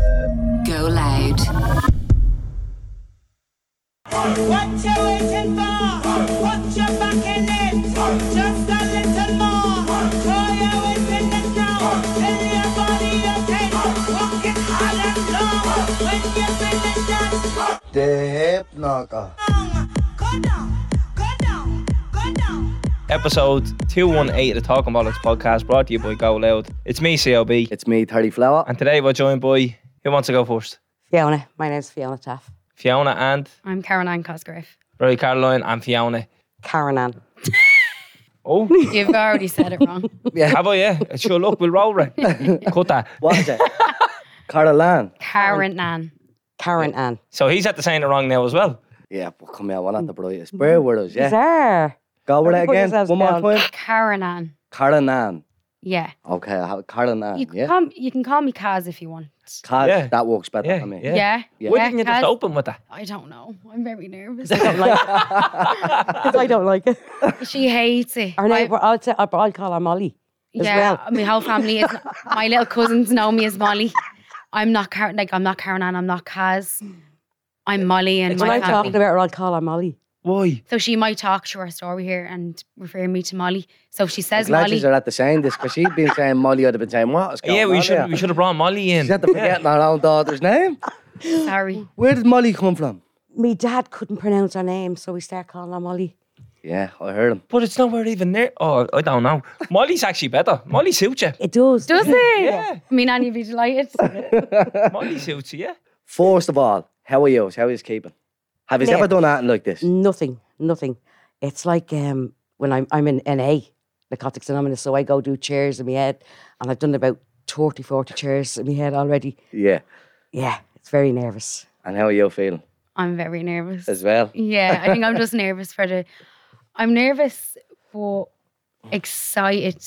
Go loud. What you waiting for? Put your back in it. Just a little more. Throw your weight in it now. Tell your body you're tense. Walk it hard and long. When you finish that, The hip knocker. go down, go down, go down. Episode 218 of the Talking Bollocks podcast, brought to you by Go Loud. It's me, CLB, It's me, 30 Flower. and today we're joined by, who wants to go first? Fiona. My name's Fiona Taff. Fiona and I'm Caroline Cosgrave. Rory Caroline and Fiona. Karen Ann. Oh, You've already said it wrong. have I? Yeah. Sure, look, we'll roll it. Cut that. What is it? Caroline. Karen Nan. Karen Ann. So he's at the saying it wrong now as well. Yeah, but come here, we're not the brightest. Bear with us, yeah? There. Go with it Put again. yourselves One more down. time. Karen Nan. Caroline. Yeah. Okay, I have Caroline, You can, yeah? you can call me Kaz if you want. Kaz, Yeah. that works better Yeah, for me. yeah. Yeah. Yeah. Why didn't you just Kaz? open with that? I don't know. I'm very nervous. I don't like it. 'Cause I don't like it. She hates it. Her name, I'll call her Molly as yeah, well. my whole family is. My little cousins know me as Molly. I'm not Karen. Like I'm not Karen Ann. I'm not Kaz. I'm Molly and When my I'm family. talking about her, I'll call her Molly. Why? So she might talk through her story here and refer me to Molly. So if she says Glad Molly. she's at the saying this, because she'd been saying Molly, I'd have been saying, what is going Yeah, on we should here? have brought Molly in. She's at the forgetting her own daughter's name. Sorry. Where did Molly come from? Me dad couldn't pronounce her name, so we started calling her Molly. Yeah, I heard him. But it's nowhere even near. Oh, I don't know. Molly's actually better. Molly suits you. It does. Does it? Yeah. I mean, Annie would be delighted. Molly suits you, yeah. First of all, how are you? How are you keeping? Have you Yeah. ever done anything like this? Nothing. It's like when I'm in NA, Narcotics Anonymous, so I go do chairs in my head, and I've done about 30, 40 chairs in my head already. Yeah. Yeah, it's very nervous. And how are you feeling I'm very nervous. as well? Yeah, I think I'm just nervous I'm nervous but excited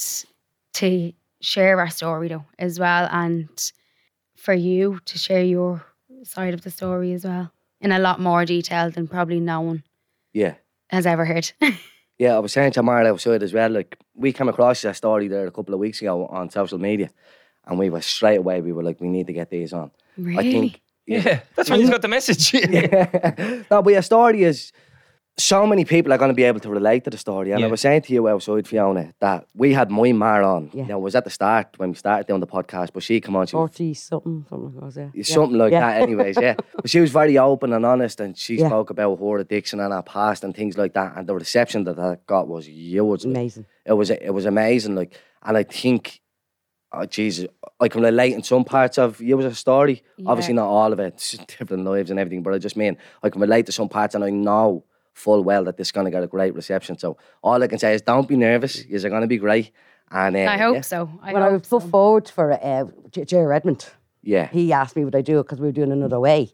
to share our story though as well, and for you to share your side of the story as well in a lot more detail than probably no one Yeah. has ever heard. Yeah, I was saying to Mara outside as well, like, we came across that story there a couple of weeks ago on social media, and we were straight away, we were like, we need to get these on. Really? I think, Yeah, that's when he's got the message. no, but your story is, so many people are going to be able to relate to the story. And I Yeah. was saying to you outside, Fiona, that we had my Mara on. Yeah. Now, it was at the start when we started doing the podcast, but she come on, she was 40 something like that was it. something like that anyways, yeah. But she was very open and honest, and she Yeah. spoke about her addiction and her past and things like that, and the reception that I got was huge. like. Amazing. It was amazing, like, and I think, oh Jesus, I can relate in some parts of you as a story. Obviously Yeah. not all of it, it's different lives and everything, but I just mean I can relate to some parts, and I know full well that this is going to get a great reception. So all I can say is don't be nervous. You're going to be great. And I hope yeah. so. When I was put forward for J. Redmond, Yeah. he asked me would I do it because we were doing another way.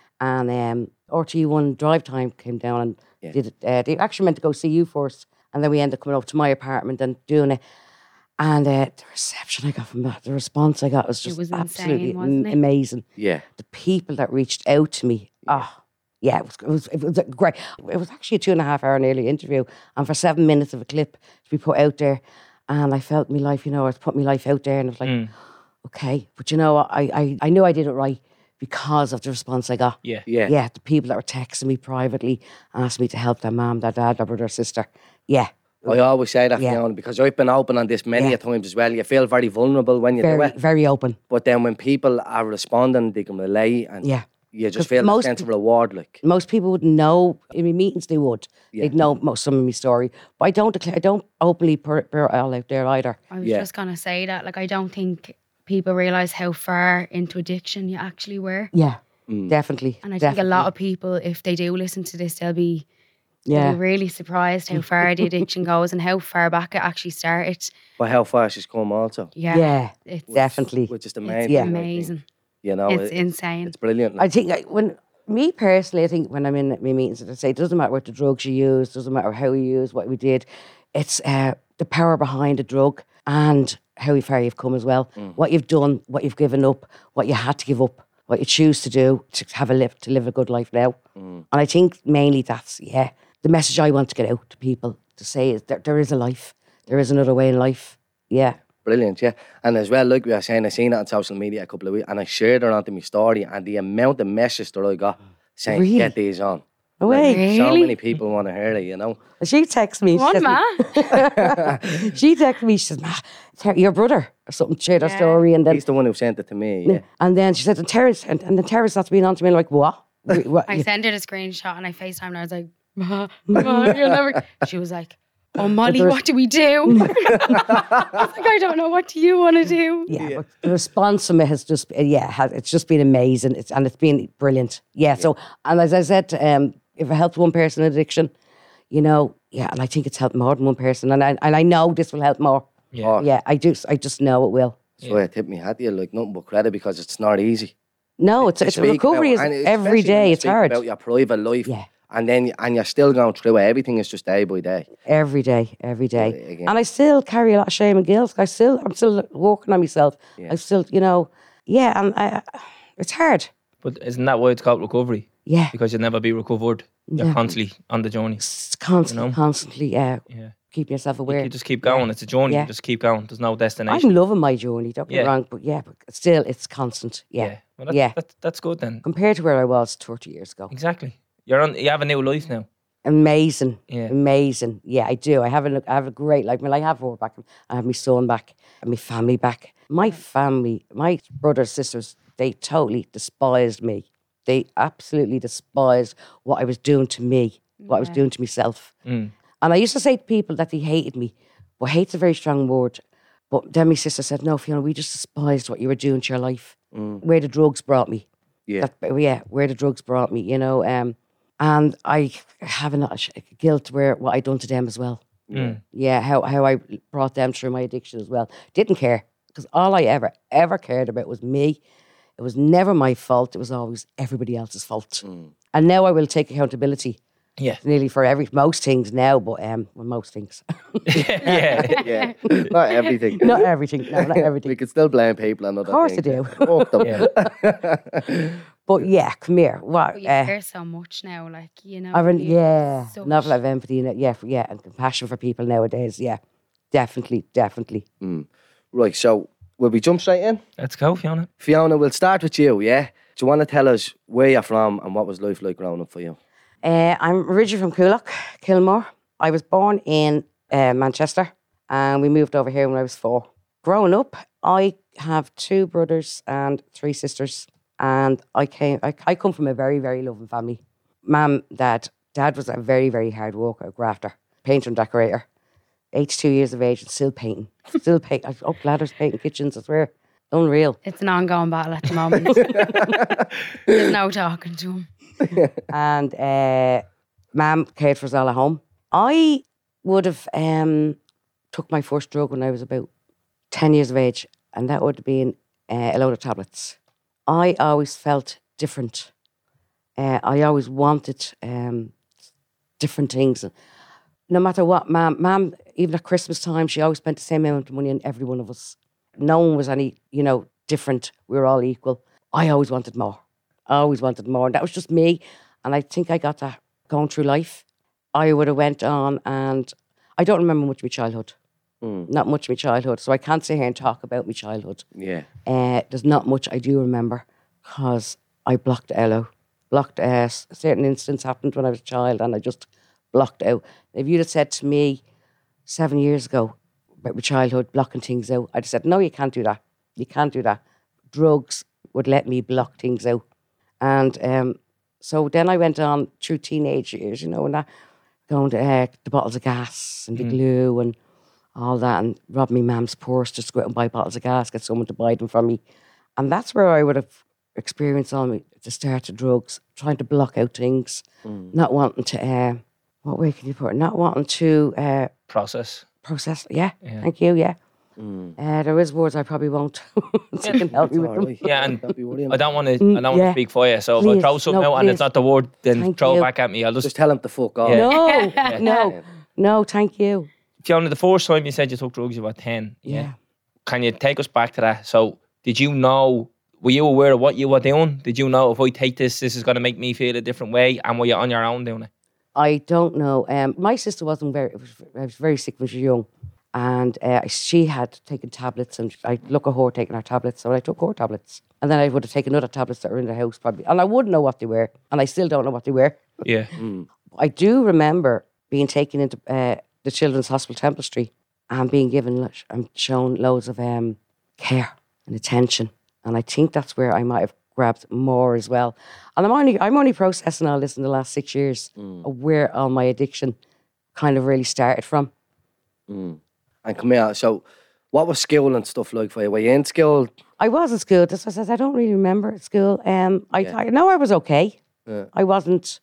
And RT1 Drive Time came down and Yeah. did it. They actually meant to go see you first. And then we ended up coming up to my apartment and doing it. And the reception I got from that, the response I got was just was insane, absolutely wasn't it? amazing. Yeah. The people that reached out to me, yeah, it was great. It was actually a 2.5 hour nearly interview, and for 7 minutes of a clip to be put out there, and I felt my life, I was putting my life out there, and it was like, okay, but you know, I knew I did it right because of the response I got. Yeah. Yeah. Yeah, the people that were texting me privately, asked me to help their mum, their dad, their brother, sister. Yeah, I always say that, Yeah. Fiona, because I've been open on this many Yeah. a times as well. You feel very vulnerable when you do very, it. very open. But then when people are responding, they can relate, and Yeah. you just 'Cause feel a most sense of reward, like. Most people wouldn't know. In my meetings, they would. Yeah. They'd know some of my story, but I don't openly put it all out there either. I was Yeah. just going to say that. Like, I don't think people realise how far into addiction you actually were. Yeah, Mm. definitely. And I think a lot of people, if they do listen to this, they'll be really surprised how far the addiction goes and how far back it actually started. But how far she's come also, Yeah, It's definitely. which is It's amazing. Yeah. I think. amazing. You know, It's insane. it's brilliant. I think when me personally, I think when I'm in my meetings, I say it doesn't matter what the drugs you use, doesn't matter how you use, what we did. It's the power behind the drug and how far you've come as well. What you've done, what you've given up, what you had to give up, what you choose to do to live a good life now. And I think mainly that's the message I want to get out to people to say is that there is a life, there is another way in life. Yeah. Brilliant, yeah. And as well, like we were saying, I seen it on social media a couple of weeks and I shared it onto my story and the amount of messages that I got saying, Really? get these on. No way. Really? So many people want to hear it, you know. She texts me. One man. She texted me. She says, "Ma, your brother or something shared her Yeah. story," and then He's the one who sent it to me, yeah. and then she said, "And Terence," and then Terence starts being on to me like, "What? What?" I sent her the screenshot and I FaceTimed and I was like, Ma, you'll never. She was like, oh, Molly, there's- what do we do? I was like, I don't know. What do you want to do? Yeah, but the response from it has just, it's just been amazing. It's been brilliant. Yeah. So, and as I said, if it helps one person in addiction, you know, yeah, and I think it's helped more than one person, and I know this will help more. Yeah. Yeah, I just know it will. So I tip me hat to you, like nothing but credit because it's not easy. No, it's to it's speak recovery about, and is especially every when day. you It's speak hard. about your private life, Yeah. and you're still going through it. Everything is just day by day. Every day. Again. And I still carry a lot of shame and guilt. I'm still working on myself. Yeah. I still, you know, and it's hard. But isn't that why it's called recovery? Yeah. Because you'll never be recovered. You're No. constantly on the journey. It's constantly, Yeah. keeping yourself aware. You just keep going. It's a journey. Yeah. You just keep going. There's no destination. I'm loving my journey, don't get me Yeah. wrong, but still, it's constant. Yeah. Well, that's, Yeah. That's good then. Compared to where I was 30 years ago. Exactly. You have a new life now. Amazing. Yeah. Amazing. Yeah, I do. I have a great life. I have her back. I have my son back and my family back. My family, my brothers, sisters, they totally despised me. They absolutely despised what I was doing to me, what I was doing to myself. Mm. And I used to say to people that they hated me. Well, hate's a very strong word. But then my sister said, no, Fiona, we just despised what you were doing to your life. Where the drugs brought me. Yeah. Where the drugs brought me, you know. And I have a lot of guilt where what I done to them as well. Yeah, how I brought them through my addiction as well. Didn't care because all I ever cared about was me. It was never my fault. It was always everybody else's fault. And now I will take accountability Yeah. nearly for most things now, but most things. Yeah. Yeah, not everything. Not everything. No, not We everything. can still blame people and other Of course I things. do. Fuck them. Yeah. But yeah, come here. What? But you care so much now, like, you know. I've you have a such- novel of empathy in it. Yeah, and compassion for people nowadays. Yeah, definitely. Right, so will we jump straight in? Let's go, Fiona. Fiona, we'll start with you, yeah? Do you want to tell us where you're from and what was life like growing up for you? I'm originally from Coolock, Kilmore. I was born in Manchester, and we moved over here when I was 4. Growing up, I have 2 brothers and 3 sisters, and I come from a very, very loving family. Mum, Dad was a very, very hard worker, a grafter, painter and decorator. 82 years of age and still painting. Still painting. Up ladders, painting kitchens, I swear. Unreal. It's an ongoing battle at the moment. There's no talking to him. And Mum cared for us all at home. I would have took my first drug when I was about 10 years of age, and that would have been a load of tablets. I always felt different. I always wanted different things. No matter what, Mum, even at Christmas time, she always spent the same amount of money on every one of us. No one was any, different. We were all equal. I always wanted more. And that was just me. And I think I got that going through life. I would have went on, and I don't remember much of my childhood. Not much of my childhood. So I can't sit here and talk about my childhood. Yeah. There's not much I do remember because I blocked it out. Certain incidents happened when I was a child, and I just blocked out. If you'd have said to me 7 years ago about my childhood, blocking things out, I'd have said, no, you can't do that. You can't do that. Drugs would let me block things out. And so then I went on through teenage years, and that, going to the bottles of gas and the glue and all that, and rob me mum's purse just to go out and buy bottles of gas, get someone to buy them for me. And that's where I would have experienced all the start of drugs, trying to block out things, not wanting to, what way can you put it? Not wanting to Process. process. Yeah, thank you, yeah. There is words I probably won't. So you can help me with them. Yeah, and Don't be worrying. I don't want to. yeah. Speak for you. So if I Please, throw something no, out and it's please. not the word, then Thank throw you. it back at me. I'll Just just. tell him to fuck off. Yeah. No, thank you. Fiona, the first time you said you took drugs, you were 10. Yeah. Can you take us back to that? So, did you know? Were you aware of what you were doing? Did you know if I take this is going to make me feel a different way? And were you on your own doing it? I don't know. My sister I was very sick when she was young. And she had taken tablets, and I look at her taking her tablets, so I took her tablets. And then I would have taken other tablets that were in the house probably. And I wouldn't know what they were, and I still don't know what they were. Yeah. I do remember being taken into the Children's Hospital Temple Street and being given and shown loads of care and attention. And I think that's where I might have grabbed more as well. And I'm only processing all this in the last 6 years of where all my addiction kind of really started from. And come here, so what was school and stuff like for you? Were you in school? I was in school. That's what I said. I don't really remember at school. I know I was okay. Yeah. I wasn't.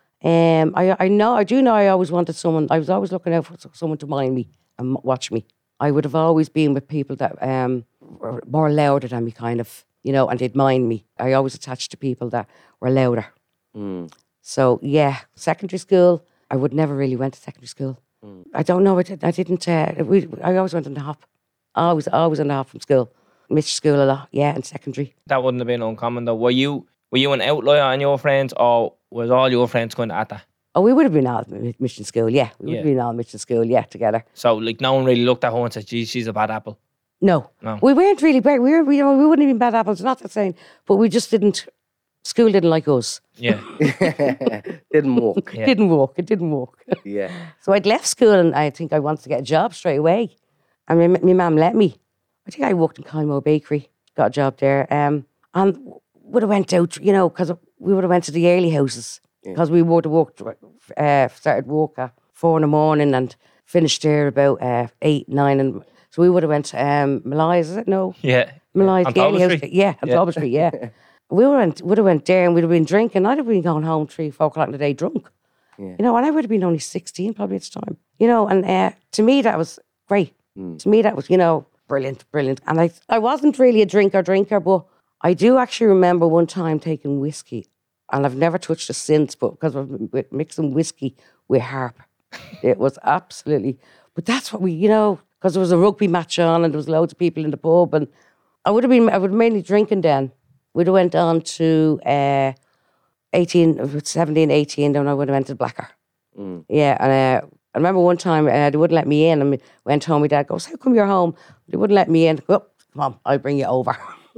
I do know I always wanted someone. I was always looking out for someone to mind me and watch me. I would have always been with people that were more louder than me, kind of, and they'd mind me. I always attached to people that were louder. So yeah, secondary school. I would never really went to secondary school. I don't know. I didn't. I always went on the hop. Always on the hop from school. Missed school a lot. Yeah, and secondary. That wouldn't have been uncommon though. Were you an outlier on your friends, or was all your friends kind of at that? Oh, we would have been all at mission school. Yeah, we would have been all at mission school. Yeah, together. So like no one really looked at her and said, "Geez, she's a bad apple." No, we weren't really bad. We wouldn't have been bad apples. Not that saying, but we just didn't. School didn't like us. Yeah. Didn't work. It didn't work. It didn't work. Yeah. So I'd left school and I think I wanted to get a job straight away. And my mum let me. I think I worked in Kylemore Bakery, got a job there. And would have went out, because we would have went to the early houses. Because we would have started work at 4 a.m. and finished there about 8, 9. And so we would have went to Malai's, is it? No. Yeah. Malai's, On the early Talbot house. Street? Yeah, on Talbot Street, yeah. We would have went there and we'd have been drinking. I'd have been going home 3, 4 o'clock in the day drunk. Yeah. And I would have been only 16 probably at the time. And to me that was great. To me that was, brilliant. And I wasn't really a drinker, but I do actually remember one time taking whiskey, and I've never touched it since, but because we're mixing whiskey with harp. It was absolutely, but that's what because there was a rugby match on and there was loads of people in the pub, and I would have mainly drinking then. We'd have went on to 17, 18, then I would have went to Blacker. Yeah, and I remember one time they wouldn't let me in, and went home. My dad goes, "How come you're home?" They wouldn't let me in. Oh, come on, I'll bring you over.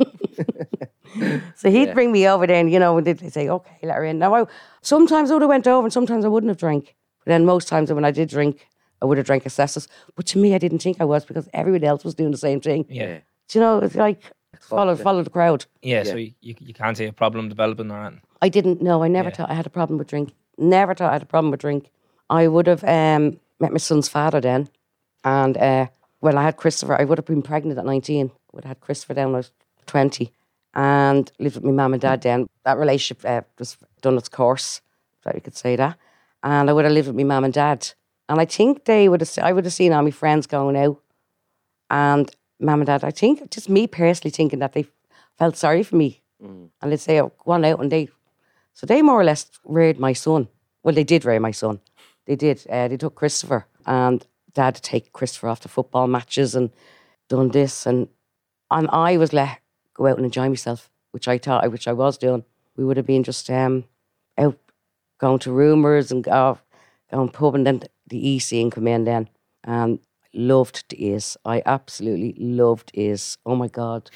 So he'd bring me over there, and they'd say, "Okay, let her in." Now, sometimes I would have went over, and sometimes I wouldn't have drank. But then most times when I did drink, I would have drank excesses. But to me, I didn't think I was, because everyone else was doing the same thing. Yeah. It's like follow the crowd. Yeah, so you can't see a problem developing or anything. I didn't know. I never thought I had a problem with drink. Never thought I had a problem with drink. I would have met my son's father then. And when I had Christopher, I would have been pregnant at 19. I would have had Christopher then when I was 20. And lived with my mum and dad then. That relationship was done its course, if you could say that. And I would have lived with my mum and dad. And I think I would have seen all my friends going out. And mum and dad, I think, just me personally thinking that they felt sorry for me. And they'd say, "Oh, go on out." And they more or less reared my son. Well, they did rear my son. They did. They took Christopher, and Dad to take Christopher off to football matches and done this. And I was let go out and enjoy myself, which I was doing. We would have been just out going to rumours and going pub, and then the E scene come in then. And loved the Is. I absolutely loved Is. Oh my God.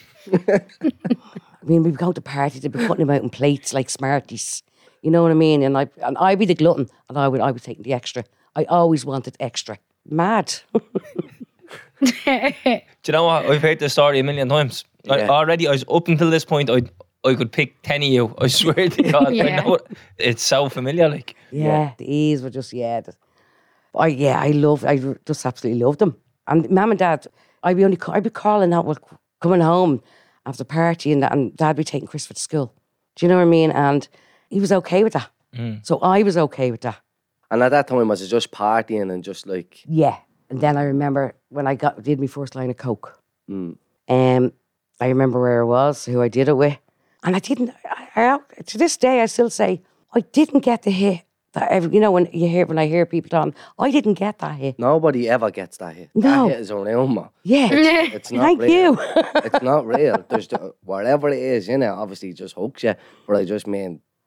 I mean, we'd go to parties, they'd be putting them out in plates like Smarties. You know what I mean? And I'd be the glutton, and I was taking the extra. I always wanted extra. Mad. Do you know what? I've heard this story a million times. Already, I was up until this point, I could pick 10 of you. I swear to God. I know it's so familiar. Like, the E's were just, I just absolutely loved them. And Mum and Dad, I'd be calling out, coming home after the party, and Dad be taking Christopher to school. Do you know what I mean? And he was okay with that. So I was okay with that. And at that time, was it just partying and just like... Yeah. And then I remember when I did my first line of coke. I remember where I was, who I did it with. And I didn't... to this day, I still say, I didn't get the hit. That when I hear people talking, I didn't get that hit. Nobody ever gets that hit. No. That hit is around, man. Yeah. It's not Thank real. you. It's not real. There's whatever it is, obviously it just hooks you. But I just mean,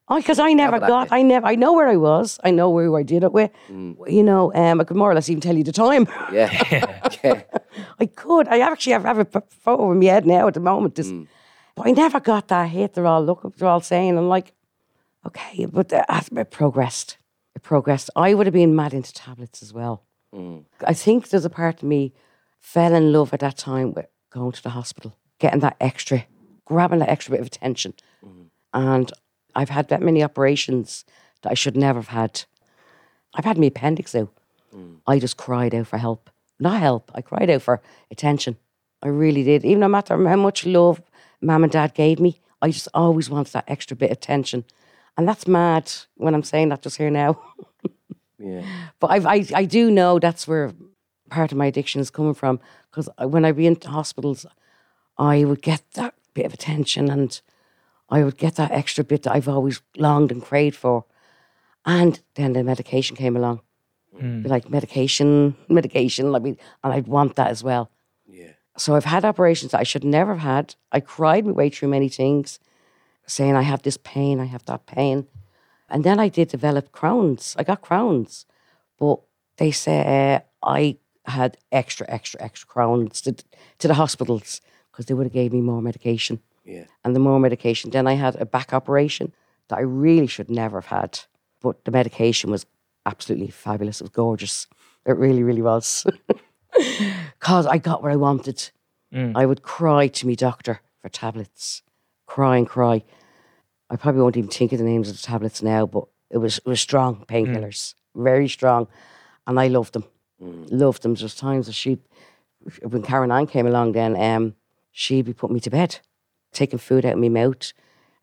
Because I never that got, bit. I know where I was. I know who I did it with. You know, I could more or less even tell you the time. Yeah. Yeah. I could. I actually have a photo in my head now at the moment. But I never got that hit. They're all saying, I'm like, okay, but it progressed. It progressed. I would have been mad into tablets as well. I think there's a part of me fell in love at that time with going to the hospital, getting that extra, grabbing that extra bit of attention. And I've had that many operations that I should never have had. I've had my appendix out. I just cried out for help. Not help, I cried out for attention. I really did. Even no matter how much love Mum and Dad gave me, I just always wanted that extra bit of attention. And that's mad when I'm saying that just here now. Yeah. But I do know that's where part of my addiction is coming from. Because when I'd be in hospitals, I would get that bit of attention and I would get that extra bit that I've always longed and craved for. And then the medication came along. Be like, medication, like, and I'd want that as well. Yeah. So I've had operations that I should never have had. I cried my way through many things, saying I have this pain, I have that pain. And then I did develop Crohn's. I got Crohn's. But they say I had extra Crohn's to the hospitals because they would have gave me more medication. Yeah. And the more medication. Then I had a back operation that I really should never have had. But the medication was absolutely fabulous. It was gorgeous. It really, really was. Because I got what I wanted. I would cry to me doctor for tablets. Cry and cry. I probably won't even think of the names of the tablets now, but it was strong painkillers. Very strong. And I loved them. Loved them. There's times that when Karen Ann came along then, she'd be putting me to bed, taking food out of my mouth.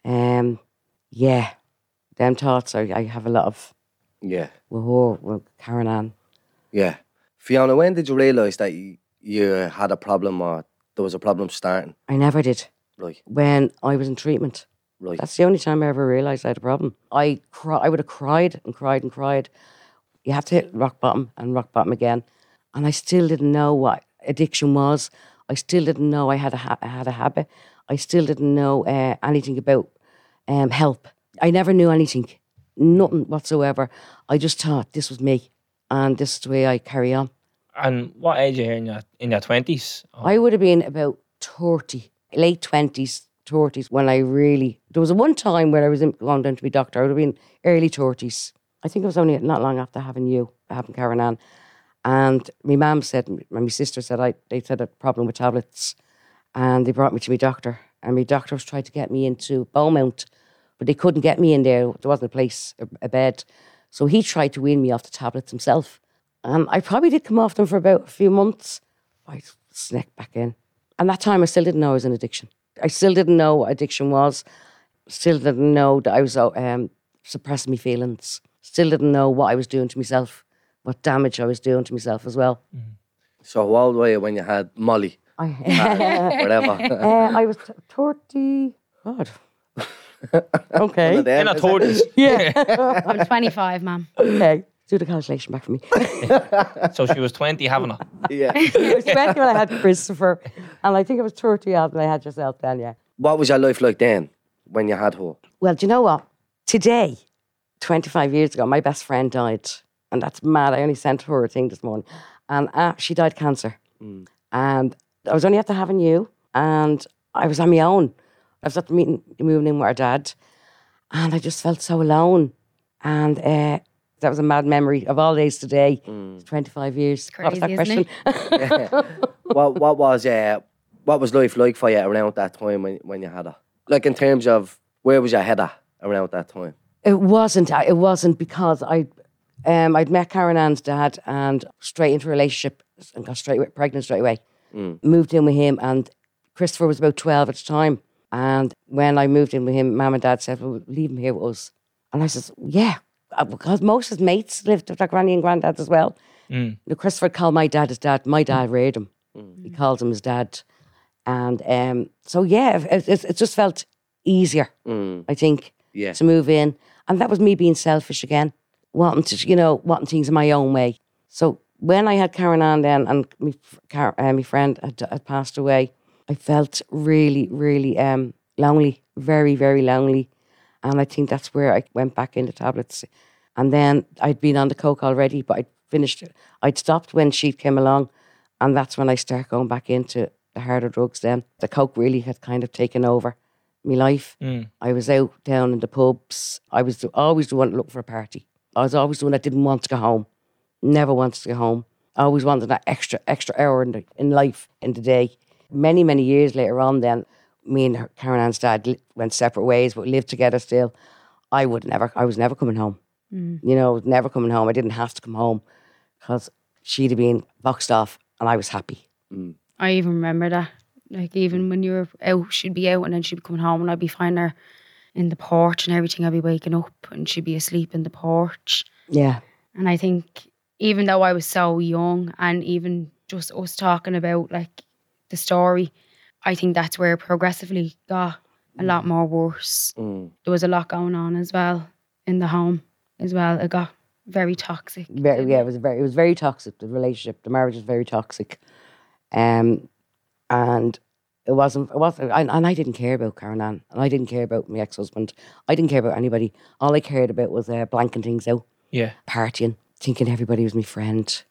Yeah, them thoughts I have a lot of Yeah. with her, with Karen Ann. Yeah. Fiona, when did you realise that you had a problem or there was a problem starting? I never did. Right. When I was in treatment. Right. That's the only time I ever realised I had a problem. I would have cried and cried and cried. You have to hit rock bottom and rock bottom again. And I still didn't know what addiction was. I still didn't know I had a habit. I still didn't know anything about help. I never knew anything. Nothing whatsoever. I just thought this was me. And this is the way I carry on. And what age are you in your 20s? I would have been about 30, late 20s, 30s when I really... There was one time where I was going down to be doctor. I would have been early 30s. I think it was only not long after having Karen Ann. And my mum said, my sister said, they said a problem with tablets. And they brought me to my doctor. And my doctor was trying to get me into Beaumont. But they couldn't get me in there. There wasn't a place, a bed. So he tried to wean me off the tablets himself. And I probably did come off them for about a few months. I sneaked back in. And that time I still didn't know I was in addiction. I still didn't know what addiction was. Still didn't know that I was suppressing my feelings. Still didn't know what I was doing to myself, what damage I was doing to myself as well. So how old were you when you had Molly? Whatever. I was 30... God. Okay. One of them, In our is it? 30s. Yeah. I'm 25, ma'am. Okay. Do the calculation back for me. So she was 20 having her. Yeah. It was 20 when I had Christopher. And I think it was 30 odd when I had yourself then, yeah. What was your life like then when you had her? Well, do you know what? Today, 25 years ago, my best friend died. And that's mad. I only sent her a thing this morning. And she died of cancer. And I was only after having you. And I was on my own. I was at the meeting, moving in with our dad. And I just felt so alone. And that was a mad memory of all days today. 25 years. What was that Crazy, question? isn't What was life like for you around that time when you had her? Like in terms of where was your head at around that time? It wasn't because I'd met Karen Ann's dad and straight into a relationship and got pregnant straight away. Moved in with him and Christopher was about 12 at the time. And when I moved in with him, Mum and Dad said, well, leave him here with us. And I said, yeah, because most of his mates lived with their granny and granddad as well. Now, Christopher called my dad his dad. My dad reared him. He called him his dad. And so, yeah, it just felt easier, I think, to move in. And that was me being selfish again, wanting things in my own way. So when I had Karen Ann then and my friend had passed away, I felt really, really lonely, very, very lonely. And I think that's where I went back into tablets. And then I'd been on the coke already, but I'd finished it. I'd stopped when she came along, and that's when I started going back into the harder drugs then. The coke really had kind of taken over my life. I was out down in the pubs. I was always the one to look for a party. I was always the one that didn't want to go home. Never wanted to go home. I always wanted that extra hour in life, in the day. Many, many years later on then, me and Karen Ann's dad went separate ways, but lived together still. I was never coming home. You know, never coming home. I didn't have to come home because she'd have been boxed off and I was happy. I even remember that. Like, even when you were out, she'd be out and then she'd be coming home and I'd be finding her in the porch and everything. I'd be waking up and she'd be asleep in the porch. Yeah. And I think even though I was so young and even just us talking about like the story, I think that's where it progressively got a lot more worse. There was a lot going on as well in the home as well. It got very toxic. It was very toxic. The relationship, the marriage was very toxic. And it wasn't, and I didn't care about Karen Ann, and I didn't care about my ex-husband. I didn't care about anybody. All I cared about was blanking things out. Yeah. Partying, thinking everybody was my friend.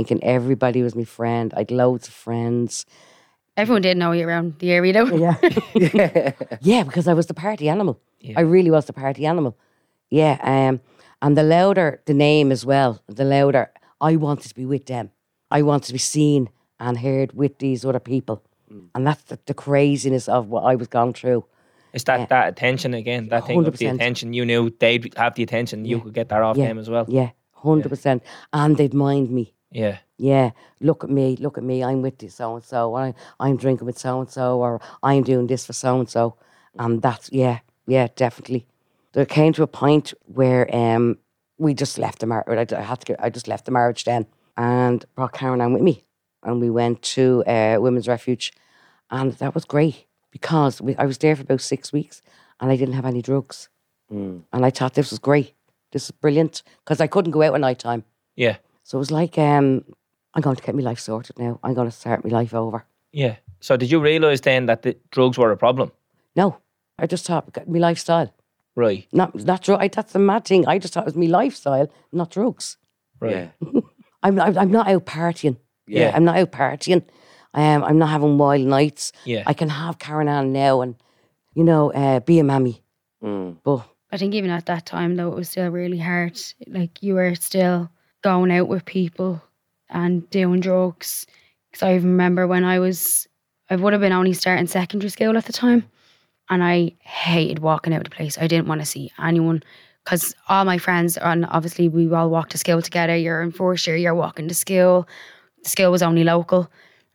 I'd loads of friends. Everyone did know you around the area though. Yeah. Yeah, because I was the party animal. Yeah. I really was the party animal. Yeah. And the louder the name as well, the louder I wanted to be with them. I wanted to be seen and heard with these other people. And that's the craziness of what I was going through. It's that attention again, that thing of the 100%. attention. You knew they'd have the attention, you could get that off them as well. Yeah, 100%. And they'd mind me. Yeah. Yeah, look at me, I'm with this so-and-so, I'm drinking with so-and-so, or I'm doing this for so-and-so. And that's, yeah, definitely. There came to a point where we just left the marriage. I just left the marriage then and brought Karen Ann with me. And we went to Women's Refuge. And that was great because I was there for about 6 weeks and I didn't have any drugs. And I thought this was great. This is brilliant because I couldn't go out at night time. Yeah. So it was like, I'm going to get my life sorted now. I'm going to start my life over. Yeah. So did you realise then that the drugs were a problem? No, I just thought my lifestyle. Right. Not drugs. That's the mad thing. I just thought it was my lifestyle, not drugs. Right. Yeah. I'm not out partying. Yeah. I'm not out partying. I'm not having wild nights. Yeah. I can have Karen Ann now and, be a mammy. But I think even at that time though, it was still really hard. Like, you were still going out with people and doing drugs. Because I remember when I would have been only starting secondary school at the time, and I hated walking out of the place. I didn't want to see anyone because all my friends, and obviously we all walked to school together. You're in first year, you're walking to school. The school was only local,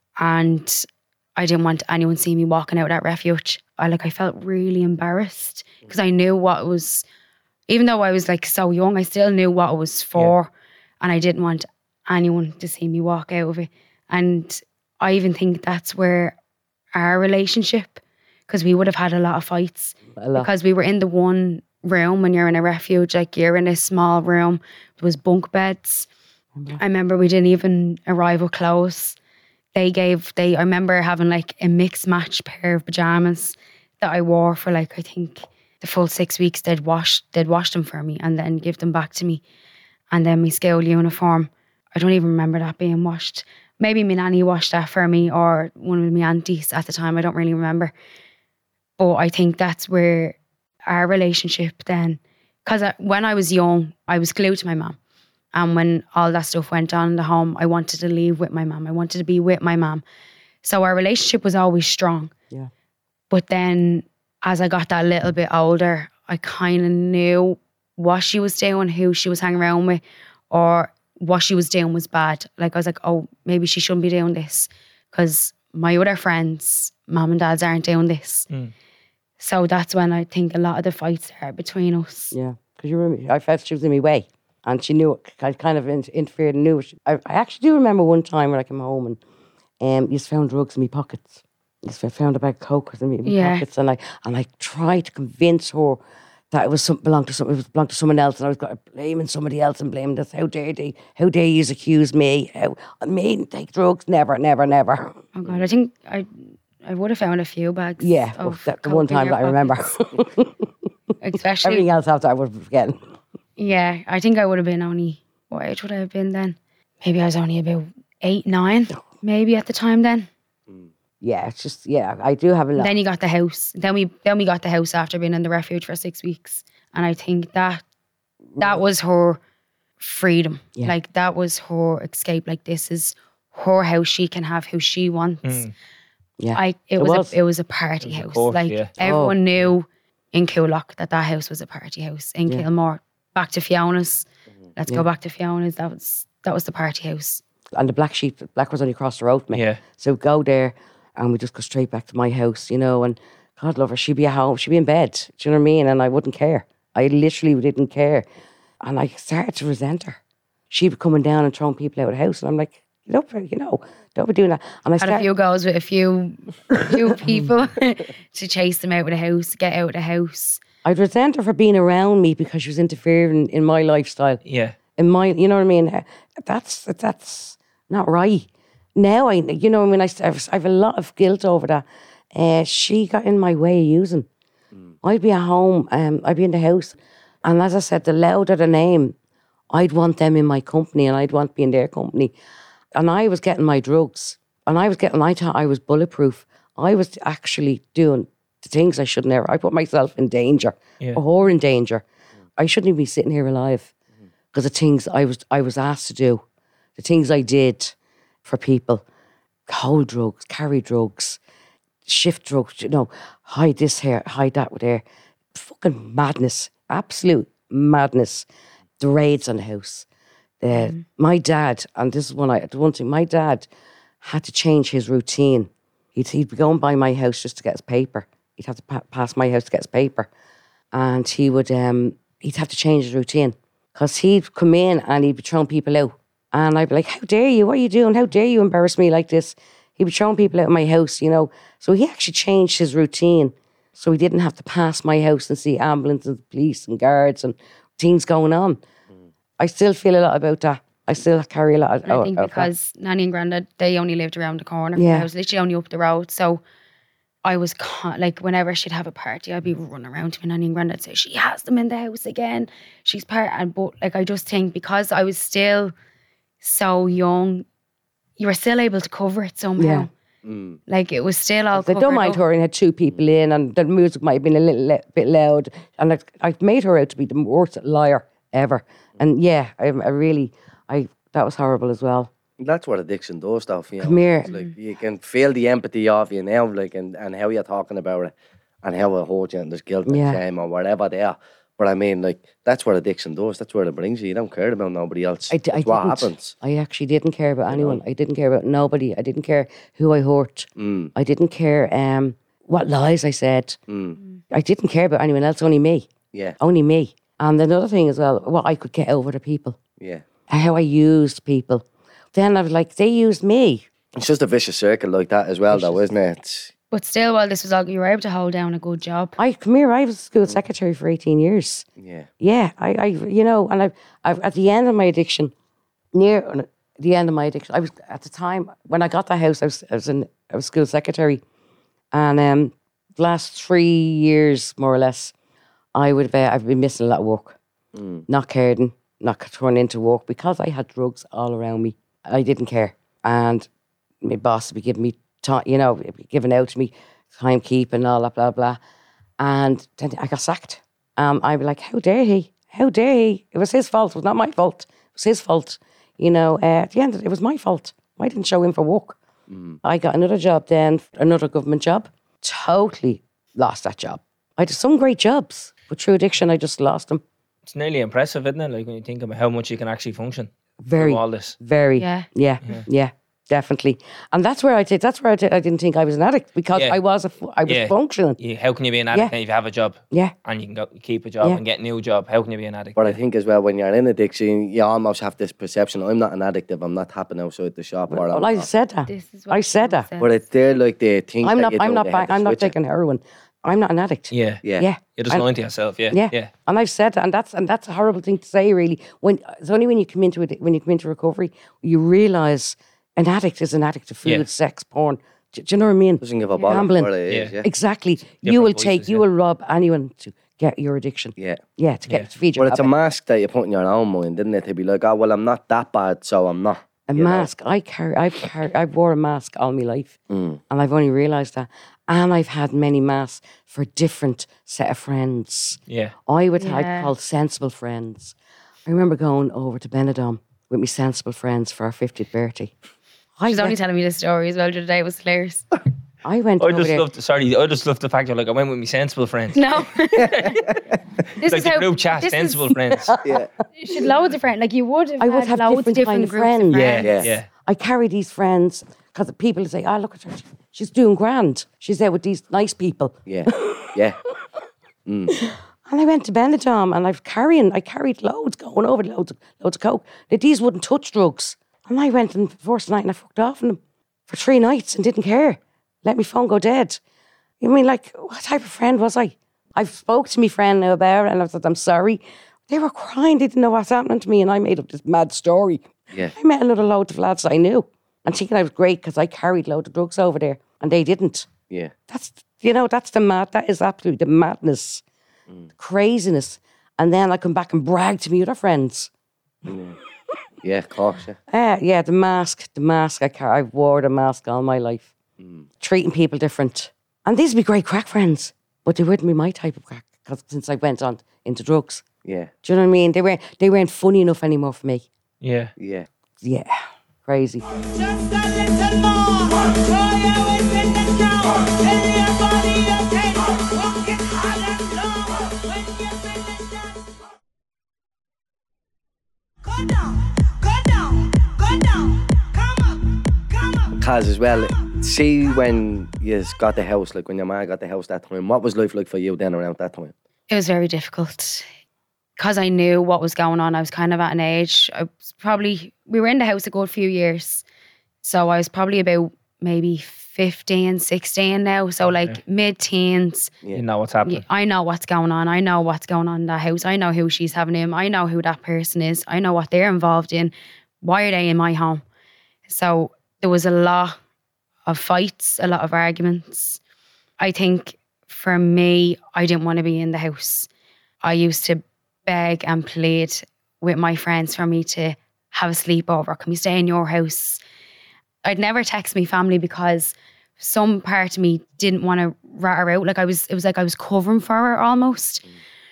and I didn't want anyone see me walking out of that refuge. I felt really embarrassed because I knew what it was. Even though I was like so young, I still knew what it was for, and I didn't want anyone to see me walk out of it. And I even think that's where our relationship, because we would have had a lot of fights because we were in the one room. When you're in a refuge, like, you're in a small room. There was bunk beds. I remember we didn't even arrive with clothes. I remember having like a mixed match pair of pajamas that I wore for like, I think the full 6 weeks. They'd wash them for me and then give them back to me. And then my school uniform, I don't even remember that being washed. Maybe my nanny washed that for me, or one of my aunties at the time. I don't really remember. But I think that's where our relationship then, because when I was young, I was glued to my mum. And when all that stuff went on in the home, I wanted to leave with my mum. I wanted to be with my mum. So our relationship was always strong. yeah, But then as I got that little bit older, I kind of knew what she was doing, who she was hanging around with, or what she was doing was bad. Like, I was like, oh, maybe she shouldn't be doing this because my other friends, mum and dads, aren't doing this. So that's when I think a lot of the fights started between us. yeah. Because you remember, I felt she was in my way. And she knew it. I kind of interfered and knew it. I actually do remember one time when I came home and you just found drugs in my pockets. I found a bag of coke in my pockets, and I tried to convince her that it was belonged to someone else, and I was blaming somebody else and blaming this. How dare you accuse me? Me take drugs? Never. Oh God, I think I would have found a few bags. Yeah, of the coke one in time your that I remember. pockets. especially. Everything else after I would be forgetting. Yeah, I think I would have been only, what age would I have been then? Maybe I was only about 8, 9, maybe at the time then. Yeah, it's just, I do have a lot. Then you got the house. Then we got the house after being in the refuge for 6 weeks. And I think that was her freedom. Yeah. Like that was her escape. Like this is her house. She can have who she wants. Yeah. It was a party It was a house. court, Like yeah. everyone knew in Coolock that house was a party house. In Kilmore, back to Fiona's. Let's go back to Fiona's. That was the party house. And the Black was only across the road from me. Yeah. So we'd go there and we'd just go straight back to my house, you know, and God love her, she'd be at home, she'd be in bed, do you know what I mean? And I wouldn't care. I literally didn't care. And I started to resent her. She'd be coming down and throwing people out of the house. And I'm like, don't be doing that. And I Had a few goals with a few people to chase them out of the house, get out of the house. I'd resent her for being around me because she was interfering in my lifestyle. Yeah. In my, you know what I mean? That's not right. Now I have a lot of guilt over that. She got in my way of using. I'd be at home, I'd be in the house, and as I said, the louder the name, I'd want them in my company, and I'd want to be in their company. And I was getting my drugs, and I thought I was bulletproof. I was actually doing the things I should never. I put myself in danger, or in danger. I shouldn't even be sitting here alive because the things I was asked to do, the things I did for people, hold drugs, carry drugs, shift drugs, you know, hide this here, hide that there. Fucking madness, absolute madness. The raids on the house. My dad, and this is one thing, my dad had to change his routine. He'd be going by my house just to get his paper. He'd have to pass my house to get his paper. And he'd have to change his routine because he'd come in and he'd be throwing people out. And I'd be like, how dare you? What are you doing? How dare you embarrass me like this? He'd be throwing people out of my house, you know. So he actually changed his routine so he didn't have to pass my house and see ambulances and police and guards and things going on. I still feel a lot about that. I still carry a lot of I think because Nanny and Grandad, they only lived around the corner. Yeah. I was literally only up the road. So I was like, whenever she'd have a party, I'd be running around to my Nanny and Grandad and say, she has them in the house again. She's but like, I just think because I was still so young, you were still able to cover it somehow. Like it was still all They covered don't mind up. her and had 2 people in and the music might have been a little bit loud. And I've made her out to be the worst liar ever. And that was horrible as well. That's what addiction does, though. You know? Come here. It's like you can feel the empathy of you now, like, and how you're talking about it, and how it hurts you, and there's guilt and shame or whatever there. But I mean, like, that's what addiction does. That's where it brings you. You don't care about nobody else. That's what happens. I actually didn't care about anyone. I didn't care about nobody. I didn't care who I hurt. I didn't care what lies I said. I didn't care about anyone else, only me. Yeah. Only me. And another thing as well, what I could get over to people. Yeah. How I used people. Then I was like, they used me. It's just a vicious circle like that as well, though, isn't it? But still, while this was all, you were able to hold down a good job. I was school secretary for 18 years. Yeah. Yeah, I you know, and I've at the end of my addiction, I was at the time when I got the house, I was school secretary, and the last 3 years more or less, I've been missing a lot of work, not caring, not turning into work because I had drugs all around me. I didn't care, and my boss would be giving me time, you know, giving out to me timekeeping and all that blah blah, and then I got sacked. I'd be like, how dare he? How dare he? It was his fault. It was not my fault. It was his fault. You know, at the end of it was my fault. I didn't show in for work. I got another job then, another government job. Totally lost that job. I did some great jobs, but through addiction, I just lost them. It's nearly impressive, isn't it? Like when you think about how much you can actually function Very, through all this. very, Yeah. yeah, definitely. And that's where I didn't think I was an addict because Yeah. I was functioning. How can you be an addict Yeah. if you have a job? Yeah. And you can go keep a job Yeah. and get a new job? How can you be an addict? But I think as well, when you're in addiction, you almost have this perception, I'm not an addict if I'm not tapping outside the shop. Or Well, I said that. This is what I said someone that. said. But it's there like they think I'm that not. you I'm do, not. they have to I'm not switch it. taking heroin. I'm not an addict. Yeah. Yeah. Yeah. You're just And- lying to yourself. Yeah. Yeah. Yeah. And I've said that, and that's a horrible thing to say. Really, it's only when you come into it, when you come into recovery, you realise an addict is an addict to food, Yeah. sex, porn. Do you know what I mean? Doesn't give a bother Gambling. what it is, Yeah. yeah. Exactly. Different You will voices, take. You yeah. will rob anyone to get your addiction. Yeah. Yeah, to feed your But it's a habit. mask that you put in your own mind, isn't it? To be like, oh, well, I'm not that bad, so I'm not. A you know? mask. I've wore a mask all my life, and I've only realised that. And I've had many masks for different set of friends. Yeah. I called sensible friends. I remember going over to Benidorm with my sensible friends for our 50th birthday. She's only telling me this story as well today. It was hilarious. I went I over just there. love the fact you're like, I went with my sensible friends. No. This Like the group chat, sensible friends. Yeah. You should loads of friends. Like you would have. I would had have loads of different kind different of groups friends. of Yeah, friends. Yeah. yeah. I carry these friends because people say, "Oh, look at her. She's doing grand. She's there with these nice people." Yeah. Yeah. And I went to Benidorm and I carried loads going over, loads of coke. These wouldn't touch drugs. And I went and the first night and I fucked off on them for 3 nights and didn't care. Let my phone go dead. I mean, like, what type of friend was I? I spoke to my friend now about it and I said, I'm sorry. They were crying, they didn't know what's happening to me, and I made up this mad story. Yeah. I met another load of lads I knew and thinking I was great because I carried loads of drugs over there and they didn't. Yeah. That is absolutely the madness, the craziness. And then I come back and brag to me other friends. Yeah, of course. Yeah. The mask. I wore the mask all my life. Treating people different. And these would be great crack friends, but they wouldn't be my type of crack because since I went on into drugs. Yeah. Do you know what I mean? They weren't funny enough anymore for me. Yeah. Yeah. Yeah, crazy. Just a little more. Throw your weight in the ground. Tell your body okay. Walk it hard and slow. When you finish that. Go down. Go down. Go down. Come up. Come up. Because as well, see when you got the house, like when your man got the house that time, what was life like for you then around that time? It was very difficult because I knew what was going on. I was kind of at an age. We were in the house a good few years. So I was probably about maybe 15, 16 now. So like mid-teens. Yeah. You know what's happening. I know what's going on. I know what's going on in that house. I know who she's having him. I know who that person is. I know what they're involved in. Why are they in my home? So there was a lot of fights, a lot of arguments. I think for me, I didn't want to be in the house. I used to beg and plead with my friends for me to have a sleepover. Can we stay in your house? I'd never text my family because some part of me didn't want to rat her out. It was like I was covering for her almost.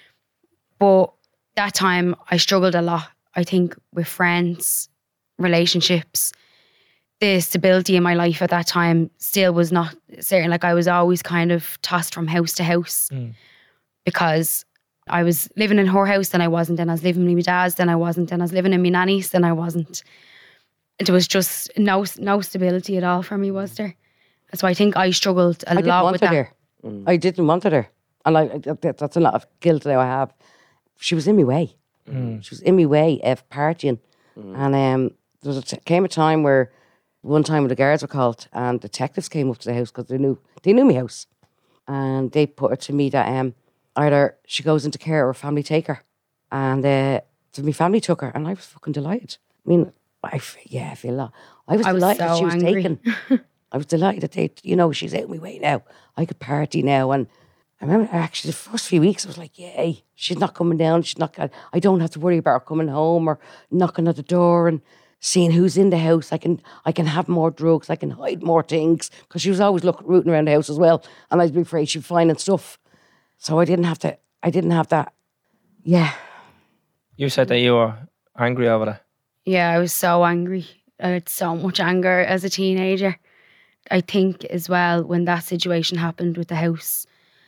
But that time I struggled a lot, I think, with friends, relationships. The stability in my life at that time still was not certain. Like I was always kind of tossed from house to house because I was living in her house, then I wasn't. Then I was living with my dad's, then I wasn't. Then I was living in my nanny's, then I wasn't. There was just no stability at all for me, was there? So I think I struggled a lot with that. There. I didn't want her there. And that's a lot of guilt that I have. She was in my way. She was in my way of partying. And there came a time where one time when the guards were called and detectives came up to the house because they knew my house. And they put it to me that either she goes into care or family take her. And so my family took her and I was fucking delighted. I mean, I feel that. I was delighted that she was angry. taken. I was delighted that she's out of my way now. I could party now. And I remember actually the first few weeks I was like, yay, she's not coming down. I don't have to worry about her coming home or knocking at the door and seeing who's in the house. I can have more drugs. I can hide more things because she was always rooting around the house as well. And I'd be afraid she'd find and stuff. So I didn't have that. Yeah. You said that you were angry over that. Yeah, I was so angry. I had so much anger as a teenager. I think as well when that situation happened with the house,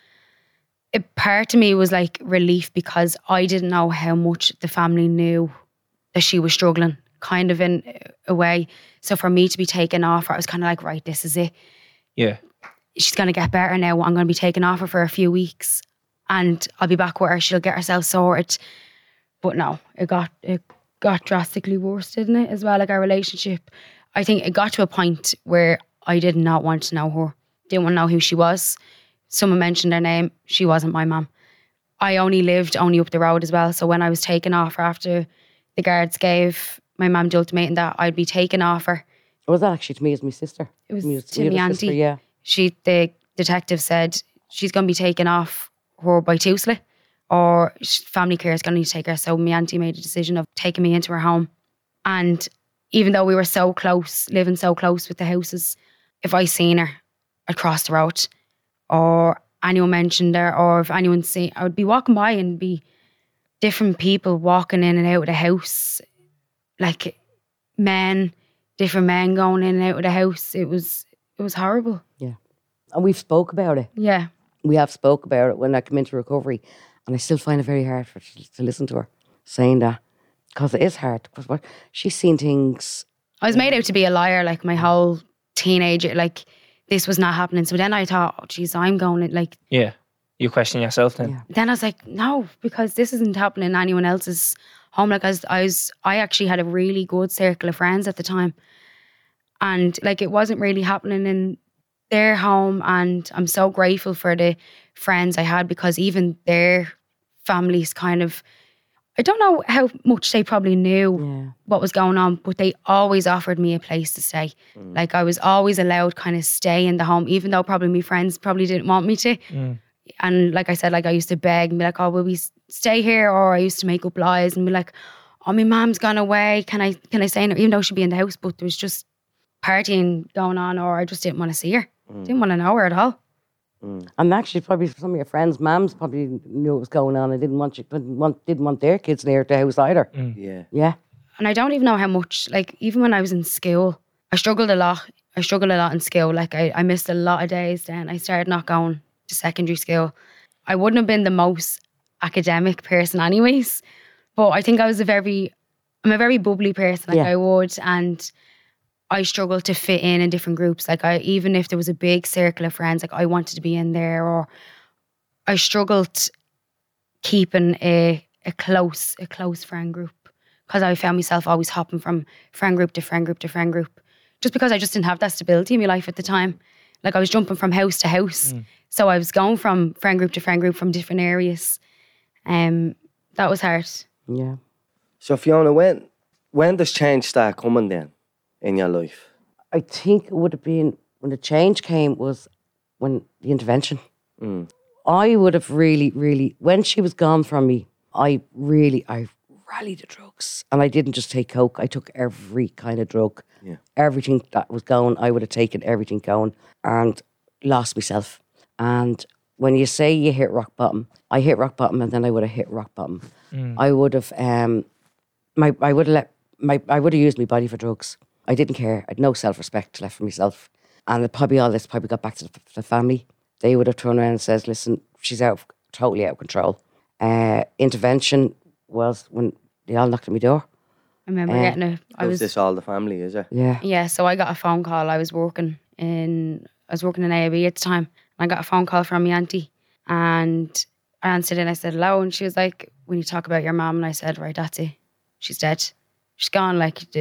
part of me was like relief because I didn't know how much the family knew that she was struggling, kind of in a way. So for me to be taken off her, I was kind of like, right, this is it. Yeah. She's going to get better now. I'm going to be taken off her for a few weeks and I'll be back with her. She'll get herself sorted. But no, it got drastically worse, didn't it, as well, like our relationship. I think it got to a point where I did not want to know her. Didn't want to know who she was. Someone mentioned her name. She wasn't my mum. I lived up the road as well. So when I was taken off her after the guards gave my mum the ultimatum that I'd be taken off her. Was that actually to me as my sister? It was Me to other my sister, auntie. yeah. The detective said she's going to be taken off her by Tuesday. or family care is going to need to take her. So my auntie made a decision of taking me into her home. And even though we were so close, living so close with the houses, if I seen her, I'd cross the road, or anyone mentioned her, or if anyone seen, I would be walking by and be different people walking in and out of the house, like different men going in and out of the house. It was horrible. Yeah. And we've spoke about it. Yeah. We have spoke about it when I come into recovery, and I still find it very hard to listen to her saying that, because it is hard. Because she's seen things. I was made out to be a liar, like my whole teenager, like this was not happening. So then I thought, oh, geez, I'm going to like. Yeah. You question yourself then. Yeah. Then I was like, no, because this isn't happening in anyone else's home. Like I actually had a really good circle of friends at the time, and like it wasn't really happening in their home. And I'm so grateful for the friends I had, because even their families kind of, I don't know how much they probably knew what was going on, but they always offered me a place to stay. Like I was always allowed kind of stay in the home, even though probably my friends probably didn't want me to. And like I said, like I used to beg and be like, oh, will we stay here? Or I used to make up lies and be like, oh, my mom's gone away. Can I stay in her? Even though she'd be in the house, but there was just partying going on, or I just didn't want to see her. Didn't want to know her at all. And actually, probably some of your friends' mums probably knew what was going on and didn't want their kids near the house either. Yeah. Yeah. And I don't even know how much, like even when I was in school, I struggled a lot. I struggled a lot in school. Like I missed a lot of days then. I started not going to secondary school. I wouldn't have been the most academic person anyways, but I think I'm a very bubbly person. Like and I struggled to fit in different groups. Like even if there was a big circle of friends, like I wanted to be in there, or I struggled keeping a close friend group, because I found myself always hopping from friend group to friend group to friend group, just because I just didn't have that stability in my life at the time. Like I was jumping from house to house. So I was going from friend group to friend group from different areas. That was hard. Yeah. So Fiona, when does change start coming then in your life? I think it would have been when the change came was when the intervention. I would have really, when she was gone from me, I rallied the drugs. And I didn't just take coke, I took every kind of drug. Yeah. Everything that was going, I would have taken everything going, and lost myself. And when you say you hit rock bottom, I hit rock bottom, and then I would have hit rock bottom. I would have I would have used my body for drugs. I didn't care. I had no self-respect left for myself. And all this got back to the family. They would have turned around and says, listen, she's totally out of control. Intervention was when they all knocked at my door. I remember getting Was this all the family, is it? Yeah. Yeah, so I got a phone call. I was working in AAB at the time. I got a phone call from my auntie, and I answered and I said hello, and she was like, we need to talk about your mum. And I said, right, that's it. She's dead. She's gone.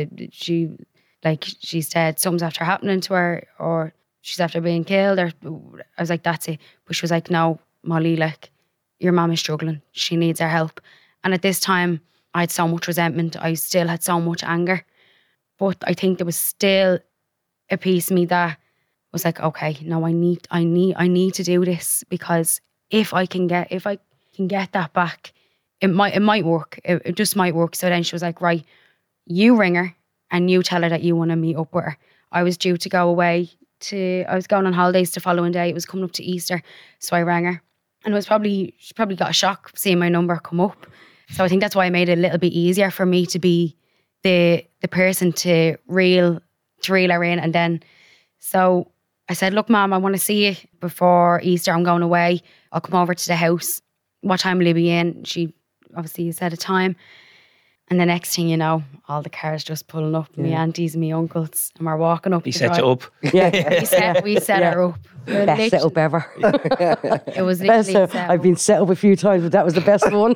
She's dead. Something's after happening to her, or she's after being killed. Or I was like, that's it. But she was like, no, Molly, like your mum is struggling. She needs our help. And at this time, I had so much resentment. I still had so much anger. But I think there was still a piece of me that was like, okay, no, I need to do this, because if I can get that back, it might work. It just might work. So then she was like, right, you ring her and you tell her that you want to meet up with her. I was due to go away I was going on holidays the following day. It was coming up to Easter. So I rang her, and she probably got a shock seeing my number come up. So I think that's why I made it a little bit easier for me to be the person to reel her in. And then, so I said, look, Mom, I want to see you before Easter. I'm going away. I'll come over to the house. What time will you be in? She obviously said a time. And the next thing you know, all the cars just pulling up. My aunties and my uncles. And we're walking up. He set you up. Yeah. We set her up. Best setup ever. It was literally set up. I've been set up a few times, but that was the best one.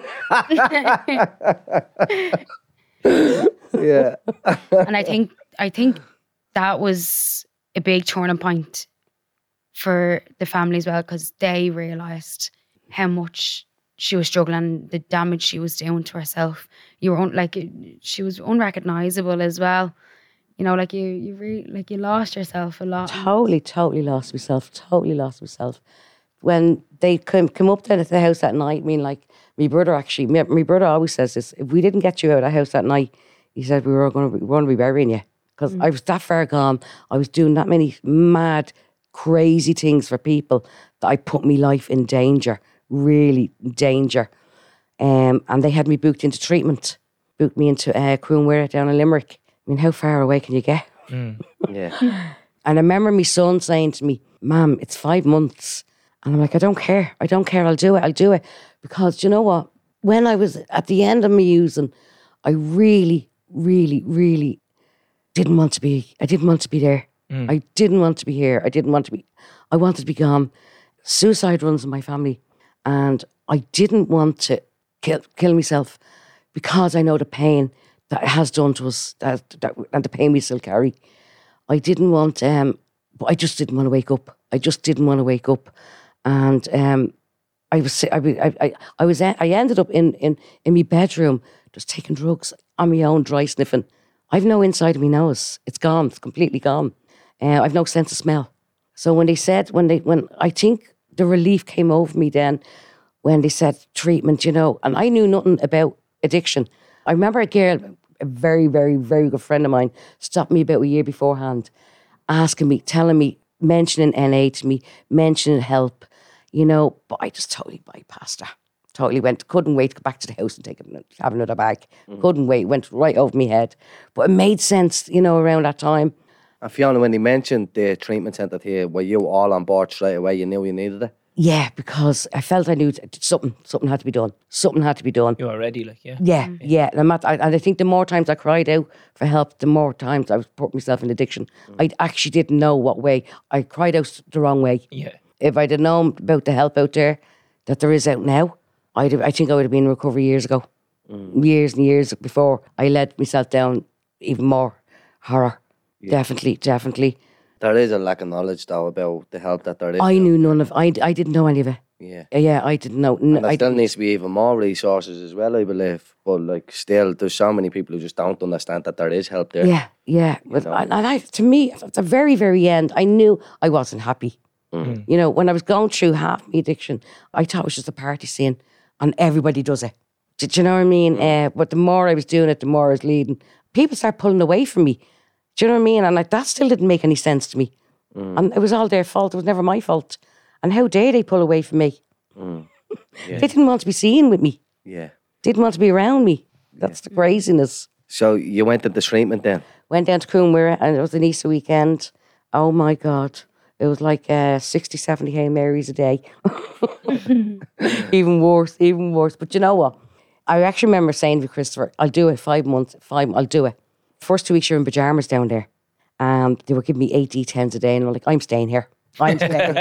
Yeah. And I think that was a big turning point for the family as well, because they realised how much she was struggling, the damage she was doing to herself. She was unrecognisable as well. You know, like you lost yourself a lot. Totally lost myself. when they come up then at the house at night, I mean, like, my brother always says this, if we didn't get you out of the house that night, he said we were going to be burying you. Because I was that far gone. I was doing that many mad, crazy things for people that I put my life in danger, really in danger. And they had me booked into treatment, booked me into Croonware down in Limerick. I mean, how far away can you get? Yeah. And I remember my son saying to me, Mum, it's 5 months. And I'm like, I don't care. I'll do it. Because do you know what? When I was at the end of my using, I really, really, really didn't want to be there. I didn't want to be here. I wanted to be gone. Suicide runs in my family. And I didn't want to kill myself because I know the pain that it has done to us and the pain we still carry. I didn't want, but I just didn't want to wake up. And I ended up in my bedroom just taking drugs on my own, dry sniffing. I've no inside of me nose. It's gone. It's completely gone. I've no sense of smell. So when I think the relief came over me then when they said treatment, and I knew nothing about addiction. I remember a girl, a very, very, very good friend of mine, stopped me about a year beforehand, asking me, telling me, mentioning NA to me, mentioning help, but I just totally bypassed her. Totally couldn't wait to go back to the house and have another bag. Couldn't wait, went right over my head. But it made sense, around that time. And Fiona, when they mentioned the treatment centre to you, were you all on board straight away? You knew you needed it? Yeah, because I felt I knew something had to be done. Something had to be done. You were ready, like, yeah. Yeah. And I think the more times I cried out for help, the more times I was putting myself in addiction. I actually didn't know what way. I cried out the wrong way. Yeah. If I'd have known about the help out there that there is out now, I think I would have been in recovery years ago. Years and years before I let myself down even more. Horror. Yeah. Definitely. There is a lack of knowledge, though, about the help that there is. I knew none of I didn't know any of it. Yeah. Yeah, I didn't know. And there still needs to be even more resources as well, I believe. But, still, there's so many people who just don't understand that there is help there. Yeah. But to me, at the very, very end, I knew I wasn't happy. When I was going through half my addiction, I thought it was just a party scene and everybody does it. Do you know what I mean? But the more I was doing it, the more I was leading. People start pulling away from me. Do you know what I mean? And that still didn't make any sense to me. And it was all their fault. It was never my fault. And how dare they pull away from me? Yeah. They didn't want to be seen with me. Yeah. Didn't want to be around me. That's the craziness. So you went into treatment then? Went down to Croonware and it was an Easter weekend. Oh my God. It was like 60, 70 Hail Marys a day. Even worse. But you know what? I actually remember saying to Christopher, I'll do it 5 months. I'll do it. First 2 weeks you're in pyjamas down there. And they were giving me 8 D10s a day. And I'm like, I'm staying here. I'm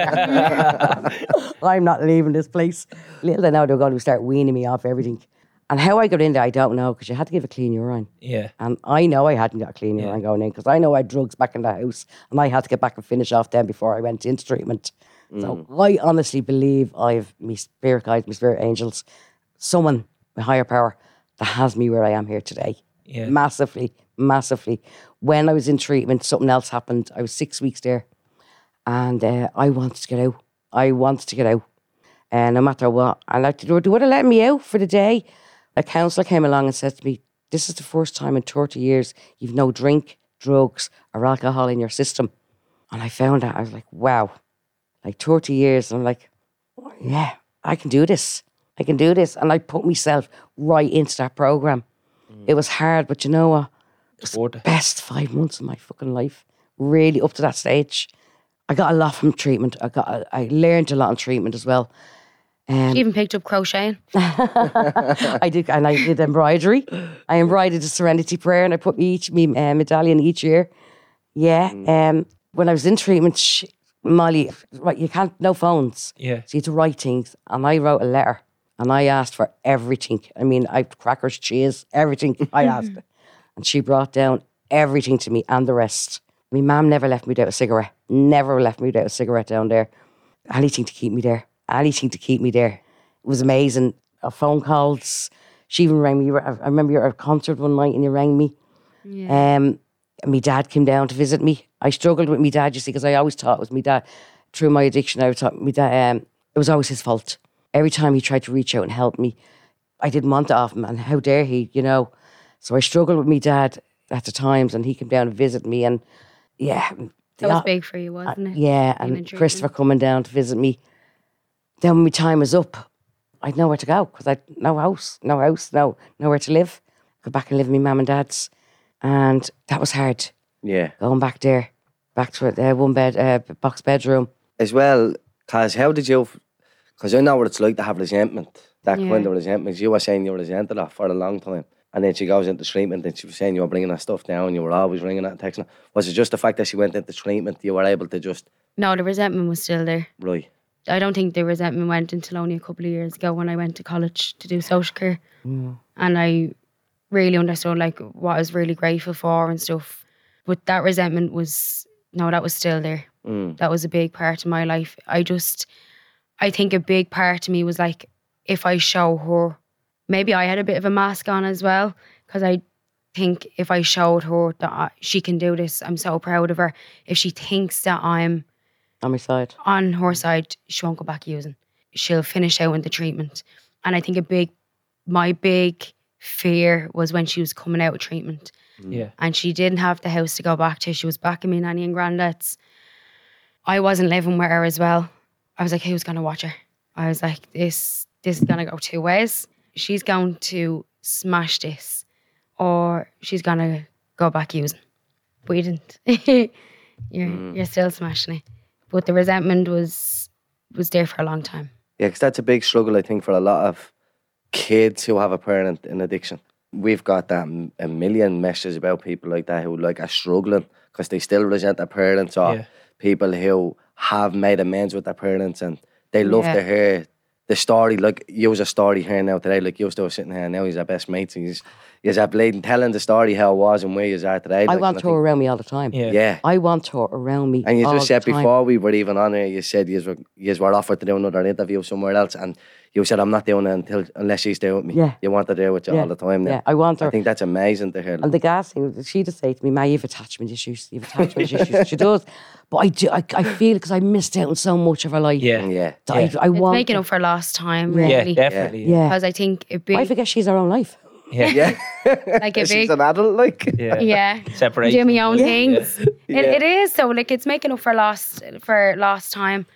not leaving this place. Little they know they were going to start weaning me off everything. And how I got in there, I don't know, because you had to give a clean urine. Yeah. And I know I hadn't got a clean urine going in, because I know I had drugs back in the house, and I had to get back and finish off them before I went into treatment. So I honestly believe I've my spirit guides, my spirit angels, someone, a higher power, that has me where I am here today. Yeah. Massively. When I was in treatment, something else happened. I was 6 weeks there, and I wanted to get out. And no matter what, and they would have let me out for the day. A counsellor came along and said to me, this is the first time in 30 years you've no drink, drugs or alcohol in your system. And I found that, I was like, wow, 30 years. And I'm like, oh, yeah, I can do this. And I put myself right into that programme. It was hard, but you know what? It was the best 5 months of my fucking life. Really up to that stage. I got a lot from treatment. I learned a lot in treatment as well. She even picked up crocheting. I did, and I did embroidery. I embroidered the Serenity Prayer, and I put me medallion each year. Yeah. When I was in treatment, Molly, right, you can't, no phones. Yeah. So you had to write things, and I wrote a letter, and I asked for everything. I mean, crackers, cheese, everything. I asked, and she brought down everything to me and the rest. My mum never left me without a cigarette. Never left me without a cigarette down there. Anything to keep me there. It was amazing. Phone calls. She even rang me. I remember you were at a concert one night and you rang me. Yeah. My dad came down to visit me. I struggled with my dad, you see, because I always thought it was my dad. Through my addiction, I thought my dad, it was always his fault. Every time he tried to reach out and help me, I didn't want it off him, and how dare he, you know. So I struggled with me dad at the times, and he came down and visit me, and yeah. That was big for you, wasn't it? Yeah, Being in and treatment. Christopher coming down to visit me. Then when my time was up, I'd nowhere to go because I'd no house, nowhere to live. Go back and live with my mum and dad's, and that was hard. Yeah. Going back there, back to a one bed, box bedroom. As well, because how did you... Because I know what it's like to have resentment. That Yeah. kind of resentment. You were saying you were resented her for a long time. And then she goes into treatment and she was saying you were bringing her stuff down. You were always ringing her and texting her. Was it just the fact that she went into treatment you were able to just... No, the resentment was still there. Right. I don't think the resentment went until only a couple of years ago when I went to college to do social care. And I really understood like what I was really grateful for and stuff. But that resentment was, no, that was still there. That was a big part of my life. I think a big part of me was like, if I show her, maybe I had a bit of a mask on as well, because I think if I showed her that she can do this, I'm so proud of her. If she thinks that I'm On my side. on her side, she won't go back using. She'll finish out in the treatment. And I think my big fear was when she was coming out of treatment Yeah. and she didn't have the house to go back to. She was back in my nanny and granddad's. I wasn't living with her as well. I was like, who's going to watch her? I was like, this is going to go two ways. She's going to smash this or she's going to go back using. But you didn't. You're still smashing it. But the resentment was there for a long time. Yeah, because that's a big struggle, I think, for a lot of kids who have a parent in addiction. We've got that a million messages about people like that who like are struggling because they still resent their parents, or Yeah. people who have made amends with their parents and they love Yeah. to hear the story. Like, you was a story here now today, like you still sitting here now, he's our best mates, and he's a bleeding telling the story how it was and where you are today. I like, want and her around me all the time. Yeah. Yeah. I want her around me. And you all just said the time. before we were even on here, you said you were offered to do another interview somewhere else, and you said, I'm not doing it unless she's there with me. Yeah. You want her there with you Yeah. all the time now. Yeah, I want her. I think that's amazing to hear. And the gas thing, she'd say to me, Ma, you've attachment issues. You've attachment issues. She does. But I feel because I missed out on so much of her life. Yeah. Yeah. that I It's want making her. up for lost time, Yeah, really. definitely. Yeah. Because I think a I big, forget she's her own life. Yeah. Yeah. like a She's big, an adult, like. Yeah. yeah, Separation. do my own things. Yeah. It is so like it's making up for lost time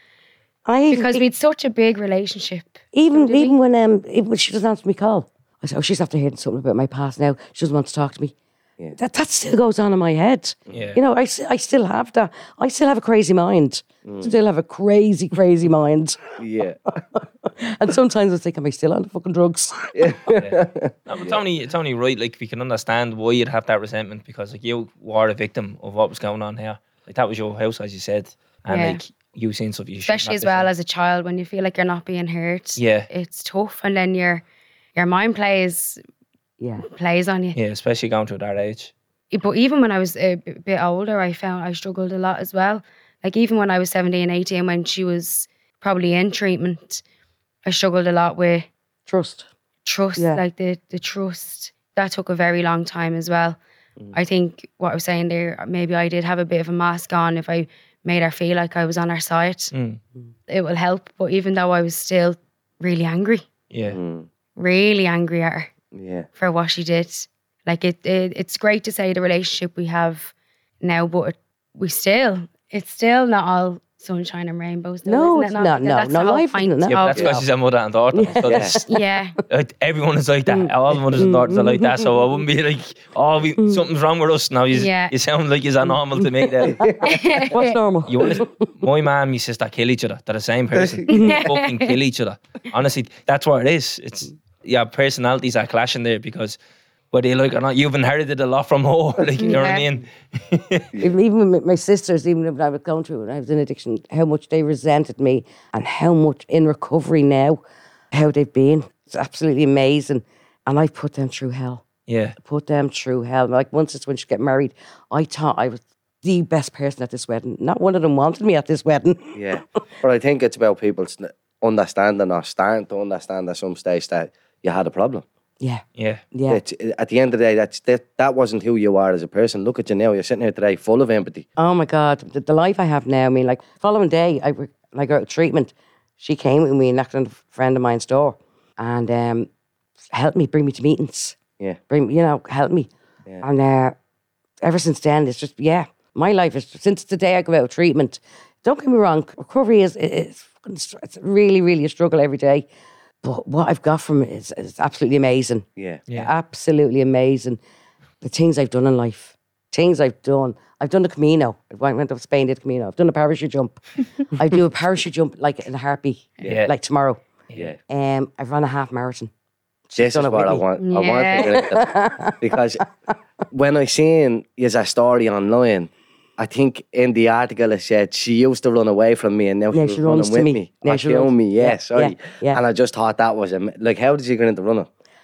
I because we had such a big relationship. even when she doesn't answer me call, I say, oh, she's after hearing something about my past now. She doesn't want to talk to me. Yeah. That still goes on in my head. Yeah. You know, I still have that. I still have a crazy mind. Still have a crazy, crazy mind. Yeah. And sometimes I think, am I still on the fucking drugs? No, but it's only right. Like, we can understand why you'd have that resentment because, like, you were a victim of what was going on here. Like, that was your house, as you said, and Yeah. like you seen stuff you shouldn't Especially have as well seen. as a child when you feel like you're not being heard. Yeah. It's tough and then your mind plays Yeah. on you. Yeah, especially going through that age. But even when I was a bit older, I found I struggled a lot as well. Like even when I was 17, 18, when she was probably in treatment, I struggled a lot with Trust. trust, Yeah. like the trust. That took a very long time as well. I think what I was saying there, maybe I did have a bit of a mask on if I made her feel like I was on her side. It will help. But even though I was still really angry, Yeah. really angry at her Yeah. for what she did. Like it's great to say the relationship we have now, but it's still not all sunshine and rainbows. Though, No, isn't it? it's not. No, that's no, the whole life point isn't it? Yeah, but of- that's because she's a mother and daughter. So that's, yeah. like, everyone is like that. All mothers and daughters are like that. So I wouldn't be like, oh, something's wrong with us now. Yeah. You sound like you're normal to me. There. What's normal? You want my man and my sister kill each other. They're the same person. They fucking kill each other. Honestly, that's what it is. It's personalities are clashing there because whether you like it or not, you've inherited a lot from her. Like, you know what I Yeah. mean? Even with my sisters, even when I was going through it when I was in addiction, how much they resented me and how much in recovery now, how they've been. It's absolutely amazing. And I've put them through hell. Yeah. Put them through hell. Like once it's when she get married, I thought I was the best person at this wedding. Not one of them wanted me at this wedding. Yeah. But I think it's about people understanding or starting to understand at some stage that you had a problem. Yeah. Yeah. Yeah. It's, at the end of the day, that wasn't who you are as a person. Look at you now. You're sitting here today full of empathy. Oh my God, the life I have now. I mean, like following day, I go out of treatment. She came with me and knocked on a friend of mine's door and helped me, bring me to meetings. Yeah. Help me. Yeah. And ever since then, it's just, my life is, since the day I go out of treatment, don't get me wrong, recovery it's really, really a struggle every day. But what I've got from it is absolutely amazing. Yeah. Absolutely amazing. The things I've done in life. I've done the Camino. I went to Spain, did the Camino. I've done a parachute jump. I do a parachute jump like in a heartbeat, like tomorrow. Yeah. I've run a half marathon. This is what I want. I want to get it. Because when I seen a story online, I think in the article it said she used to run away from me and now she's running with me. Yeah, she runs me. Yeah, sorry. Yeah. And I just thought that was like, how did you get into running?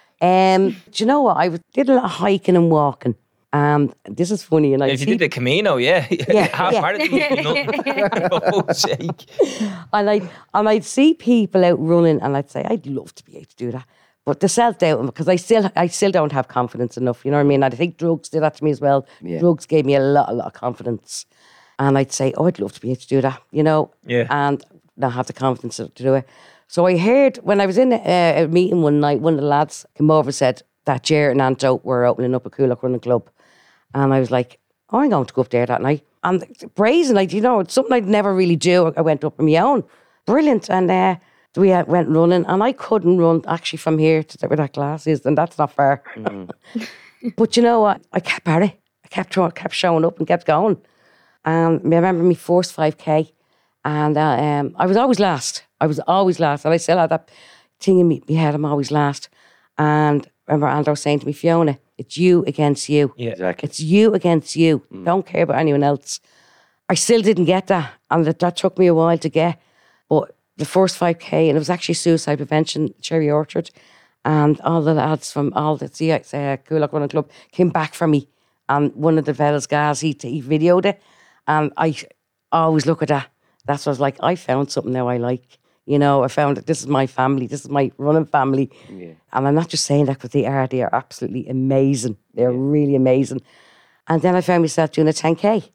Do you know what? I did a lot of hiking and walking. This is funny. And If you did the Camino, half marathon would be nothing. For fuck's sake. And I'd see people out running and I'd say, I'd love to be able to do that. But the self-doubt, because I still don't have confidence enough, you know what I mean? I think drugs did that to me as well. Yeah. Drugs gave me a lot of confidence. And I'd say, I'd love to be able to do that, you know? Yeah. And not have the confidence to do it. So I heard, when I was in a meeting one night, one of the lads came over and said that Ger and Anto were opening up a Coolock Running Club. And I was like, I'm going to go up there that night. And brazen, it's something I'd never really do. I went up on my own. Brilliant. And we went running, and I couldn't run actually from here to where that glass is, and that's not far. But you know what? I kept at it. I kept showing up and kept going. And I remember my first 5K, and I was always last. And I still had that thing in my head, I'm always last. And I remember Andrew saying to me, Fiona, it's you against you. Yeah, exactly. It's you against you. Don't care about anyone else. I still didn't get that, and that took me a while to get. But the first 5K, and it was actually suicide prevention, Cherry Orchard, and all the lads from all the Coolock Running Club came back for me. And one of the fellas, guys, he videoed it, and I always look at that. That's what I was like, I found something now I like. You know, I found that this is my family, this is my running family. Yeah. And I'm not just saying that because they are absolutely amazing. They're really amazing. And then I found myself doing a 10K.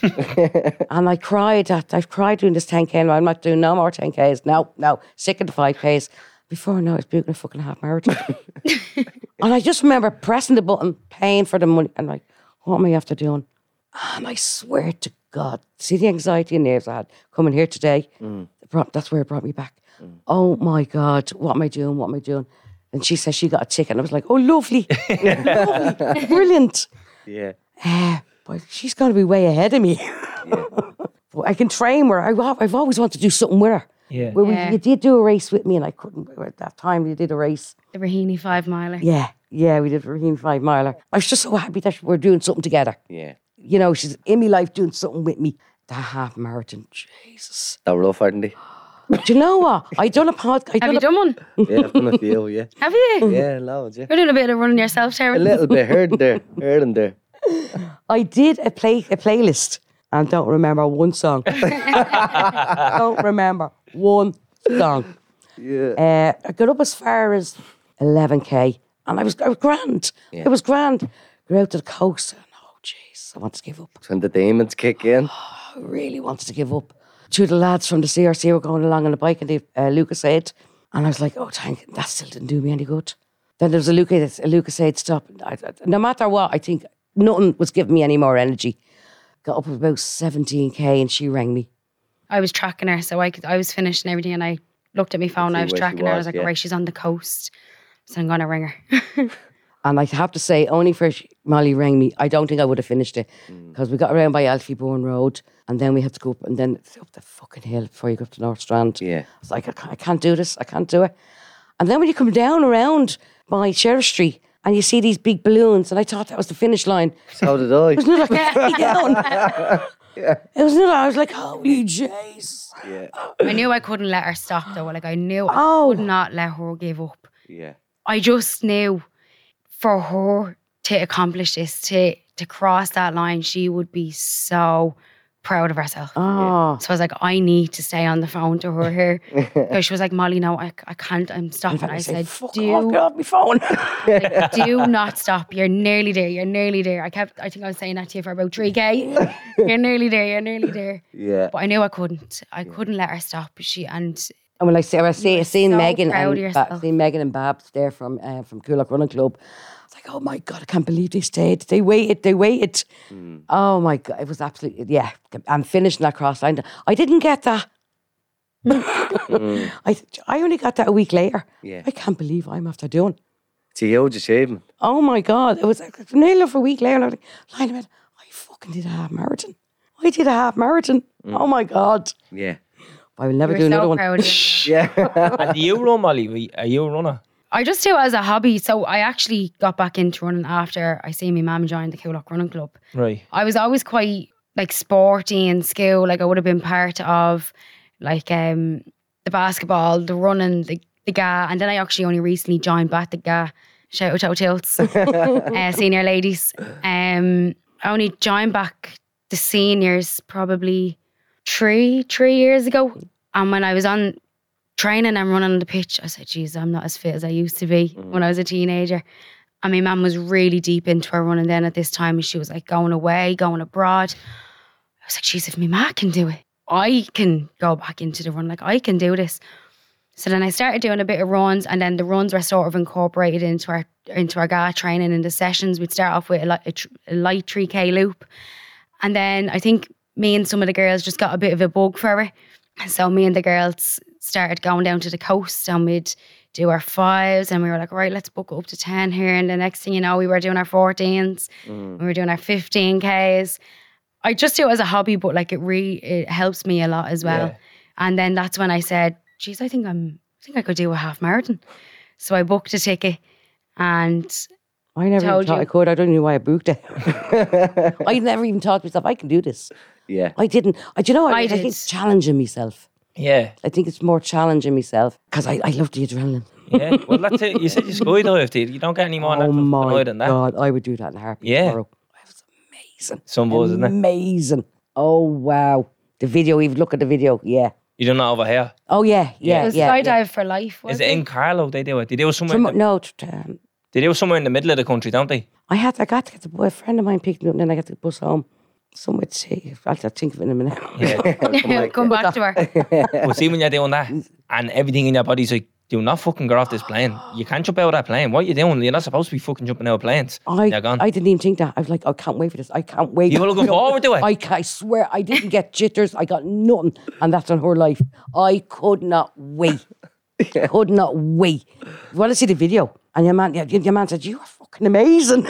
And I cried doing this 10K, and I'm not doing no more 10Ks. No, sick of the 5Ks. Before I know it, I was doing a fucking half marathon. And I just remember pressing the button, paying for the money, and like, what am I after doing? And I swear to God, see the anxiety and nerves I had coming here today, that's where it brought me back. Oh my God, what am I doing? And she says she got a ticket, and I was like, oh, lovely. Lovely, brilliant. Yeah. But she's going to be way ahead of me. Yeah. But I can train her. I've always wanted to do something with her. Yeah. You did do a race with me, and I couldn't. At that time, you did a race. The Raheny 5 miler. Yeah, we did the Raheny 5 miler. I was just so happy that we're doing something together. Yeah. You know, she's in my life doing something with me. That half marathon, Jesus. That rough, aren't they? Do you know what? I done a podcast. Have you done one? Yeah, I've done a few, yeah. Have you? Yeah, loads, yeah. You're doing a bit of running yourself, Sharon. A little bit, here and there. I did a playlist and don't remember one song. Don't remember one song. Yeah. I got up as far as 11K, and I was grand. Yeah. It was grand. Got out to the coast, and oh jeez, I wanted to give up. When the demons kick in. I really wanted to give up. Two of the lads from the CRC were going along on a bike, and they Lucasade, and I was like, oh, that still didn't do me any good. Then there was a Lucasade stop. No matter what, I think nothing was giving me any more energy. Got up about 17K, and she rang me. I was tracking her, so I was finishing everything, and I looked at my phone. I was tracking her. I was like, yeah. right, she's on the coast, so I'm gonna ring her. And I have to say, only for Molly rang me, I don't think I would have finished it, because we got around by Alfie Bourne Road, and then we had to go up, and then up the fucking hill before you go up to North Strand. Yeah. I was like, I can't do this. I can't do it. And then when you come down around by Sheriff Street, and you see these big balloons, and I thought that was the finish line. So did I. It was another like, down. Yeah. It was another. I was like, holy jeez. Yeah. I knew I couldn't let her stop though. Like I knew I could not let her give up. Yeah. I just knew for her to accomplish this, to cross that line, she would be so proud of herself. Oh. So I was like, I need to stay on the phone to her here. Because she was like, Molly, no, I can't, I'm stopping. I said, fuck off, get off my phone. like, do not stop. You're nearly there. You're nearly there. I think I was saying that to you for about 3K. You're nearly there. You're nearly there. Yeah. But I knew I couldn't. I couldn't let her stop. And And when I see, You're seen so Megan proud of and yourself. seen Megan and Babs there from Coolock Running Club, it's like, oh my God, I can't believe they stayed. They waited. Oh my God, it was absolutely, yeah. And finishing that cross line, I didn't get that. I only got that a week later. Yeah. I can't believe I'm after doing. It's a huge achievement. Oh my God, it was nearly enough a week later. And I was like, lying in bed, I fucking did a half marathon. I did a half marathon. Oh my God. Yeah. I will never You're do another so one. proud of yourself. Yeah. And do you run, Molly? Are you a runner? I just do it as a hobby. So I actually got back into running after I seen my mum join the Coolock Running Club. Right. I was always quite like sporty in school. Like I would have been part of like the basketball, the running, the GA. And then I actually only recently joined back the GA. Shout out Tilts, senior ladies. I only joined back the seniors probably three years ago. And when I was on training and running on the pitch, I said, geez, I'm not as fit as I used to be when I was a teenager. And my mum was really deep into her running then at this time. And she was like going away, going abroad. I was like, geez, if my ma can do it, I can go back into the run. Like, I can do this. So then I started doing a bit of runs, and then the runs were sort of incorporated into our GA training. In the sessions, we'd start off with a light 3K loop. And then I think me and some of the girls just got a bit of a bug for it. And so me and the girls started going down to the coast, and we'd do our 5s, and we were like, right, let's book up to 10 here. And the next thing you know, we were doing our 14s, we were doing our 15Ks. I just do it as a hobby, but like it helps me a lot as well. Yeah. And then that's when I said, geez, I think I could do a half marathon. So I booked a ticket, and I never even Told thought you. I could. I don't know why I booked it. I never even thought to myself, I can do this. Yeah. I didn't. Do you know what? I I did. think it's challenging myself. Yeah. I think it's more challenging myself because I love the adrenaline. Yeah. Well, that's it. You said you skydived. You don't get any more Oh my annoyed than that. God, I would do that in a heartbeat Yeah. tomorrow. It was amazing. Some buzz, isn't it? Amazing. Oh, wow. The video, even look at the video. Yeah. You don't know over here. Oh, yeah. Yeah. it was yeah, skydive for life. Is Was it in Carlow they do it? They do it somewhere. They do it somewhere in the middle of the country, don't they? I got to get the boy, a friend of mine picked me up, and then I got the bus home. Somewhere to see. I'll think of it in a minute. Yeah. Come back to her. But see when you're doing that and everything in your body's like, do not fucking get off this plane. You can't jump out of that plane. What are you doing? You're not supposed to be fucking jumping out of planes. You're gone. I didn't even think that. I was like, I can't wait for this. I can't wait. You were looking forward to it? I swear, I didn't get jitters. I got nothing. And that's on her life. I could not wait. Could not wait. You want to see the video? And your man said, you are fucking amazing.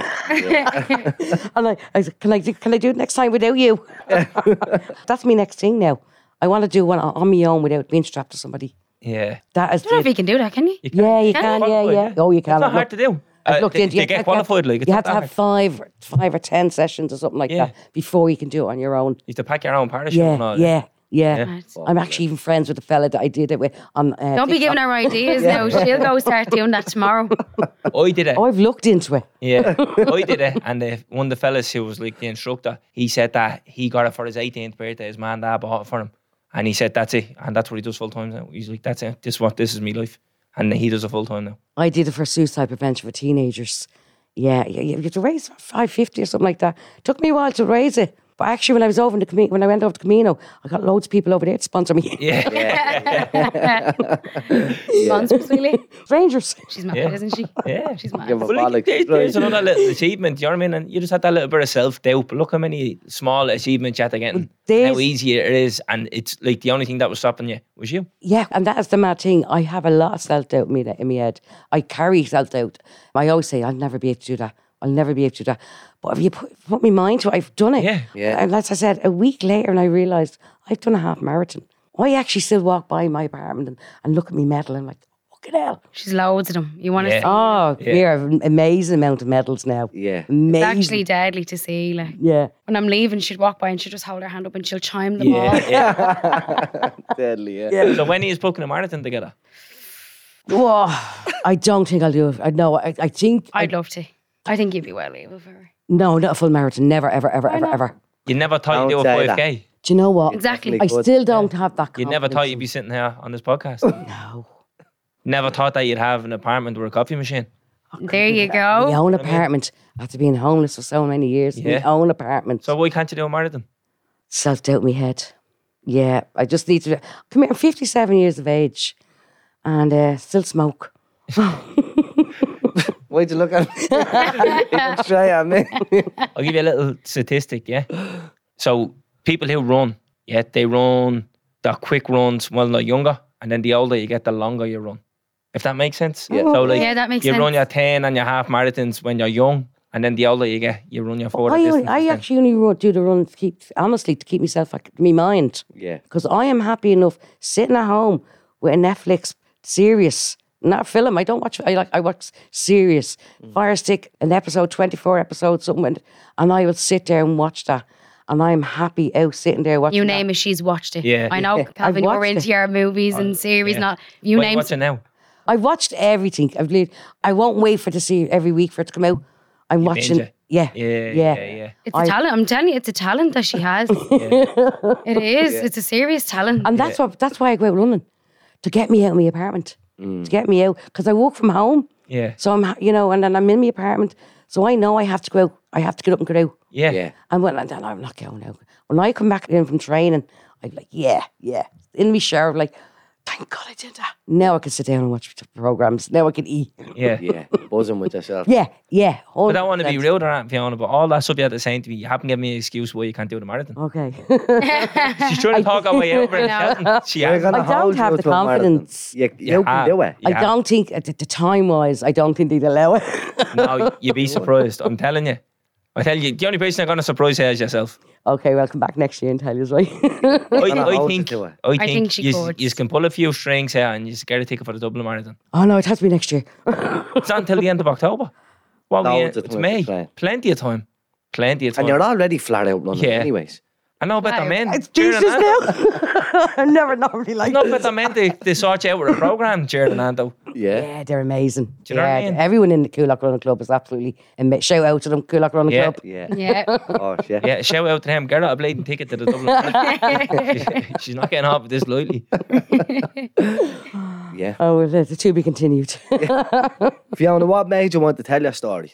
And I said, can I do it next time without you? That's my next thing now. I want to do one on my own without being strapped to somebody. Yeah. That is I don't know if you can do that, can you? Yeah, you can. Yeah. Oh, you can. It's not hard to do. I've looked into to it. get qualified, like, it's you not have to that have 5 or 10 sessions or something like Yeah. that before you can do it on your own. You have to pack your own parachute and all. Yeah. Yeah. I'm actually even friends with the fella that I did it with on. Don't be giving her ideas now. She'll go start doing that tomorrow. I did it. Oh, I've looked into it. Yeah, I did it, and one of the fellas who was like the instructor, he said that he got it for his 18th birthday. His man and dad bought it for him, and he said that's it, and that's what he does full time now. He's like, that's it. This is my life, and he does it full time now. I did it for suicide prevention for teenagers. Yeah, you have to raise $550 or something like that. Took me a while to raise it. But actually, when I was over when I went over to Camino, I got loads of people over there to sponsor me. Yeah, Sponsors, really? Strangers. She's mad, Yeah. isn't she? yeah. She's mad. Give a But like, bollocks. there's another little achievement, you know what I mean? And you just had that little bit of self-doubt. But look how many small achievements you had to get in. there's- How easy it is. And it's like the only thing that was stopping you was you. Yeah, and that's the mad thing. I have a lot of self-doubt in my head. I carry self-doubt. I always say, I'll never be able to do that. I'll never be able to do that. But if you put my mind to it, I've done it. Yeah. Yeah. And as I said, a week later, and I realised I've done a half marathon. I actually still walk by my apartment and look at my medal and I'm like, fucking hell. She's loads of them. You want to Yeah. see? Oh, Yeah. we have an amazing amount of medals now. Yeah. Amazing. It's actually deadly to see. Like Yeah. when I'm leaving, she'd walk by and she'd just hold her hand up and she'll chime them all. Yeah. Deadly, yeah. So when are you booking a marathon together? Whoa, I don't think I'll do it. I think... I'd love to. I think you'd be well able for her. No, not a full marathon. Never, ever, ever, ever, not? ever. You never thought you'd do a Don't say 5K? Do you know what? Exactly. I Good. still don't have that You never thought confidence. you'd be sitting here on this podcast? No. Never thought that you'd have an apartment with a coffee machine? There you My go. own apartment. After being homeless for so many years. Yeah. My own apartment. So why can't you do a marathon? Self-doubt in my head. Yeah, I just need to come here. I'm 57 years of age, and still smoke. Why'd you look at me? You look straight at me. I'll give you a little statistic, yeah? So people who run, yeah, they run the quick runs when they're younger, and then the older you get, the longer you run. If that makes sense? Yeah. So like, Yeah, that makes you sense. run your 10 and your half marathons when you're young, and then the older you get, you run your 40 distances. I actually only do the run to keep myself, me mind. Yeah. Because I am happy enough sitting at home with a Netflix series, not a film. I don't watch. I watch series. Fire Stick, an episode, 24 episodes, something, and I will sit there and watch that. And I'm happy out sitting there watching. You that. name it, she's watched it. Yeah. I know, Yeah. Calvin, I've you're watched into it. your movies and series. Yeah. Not you What are you name watching now? I've watched everything. I won't wait for to see every week for it to come out. I'm watching. binge it? Yeah. Yeah. It's a talent. I'm telling you, it's a talent that she has. It is. It's a serious talent. And that's why I go out running, to get me out of my apartment, to get me out, because I work from home. Yeah. So I'm, and then I'm in my apartment, so I know I have to go out. I have to get up and go out. Yeah. Yeah. And then I'm not going out. When I come back in from training, I'm like, yeah, in my shower, like, thank God I did that. Now I can sit down and watch the programs. Now I can eat. Yeah. Yeah. Buzzing with yourself. Yeah. I don't want to be 100%. rude or that, Fiona, but all that stuff you had to say to me, you haven't given me an excuse why you can't do the marathon. Okay. She's trying to talk her way over and shouting. She We're hasn't. gonna I don't hold have you the to a marathon. confidence. You can have. do it. I Yeah. don't think, at the time-wise, I don't think they'd allow it. No, you'd be surprised. I'm telling you. I tell you, the only person I'm going to surprise here is yourself. Okay, well, come back next year and tell you, right? gonna I hold think you to it. I think think she you could. can pull a few strings here and you get a ticket for the Dublin Marathon. Oh, no, it has to be next year. It's not until the end of October. What we Loads of it's time May. to train. Plenty of time. Plenty of time. And you're already flat out running Yeah. anyways. I know about the Wow. men. It's during Jesus that. now. I never normally like Not about the men. They sort you out with a programme during that though. Yeah. Yeah, they're amazing. Do you know what I mean? Everyone in the Coolock Running Club is absolutely amazing. Shout out to them, Coolock Running Yeah. Club. Yeah. Yeah. Oh, shit. Yeah, shout out to them. Get her a bleeding ticket to the Dublin Marathon. She's not getting off with this lightly. Yeah. Oh, well, the to be continued. Fiona, what made you want to tell your story?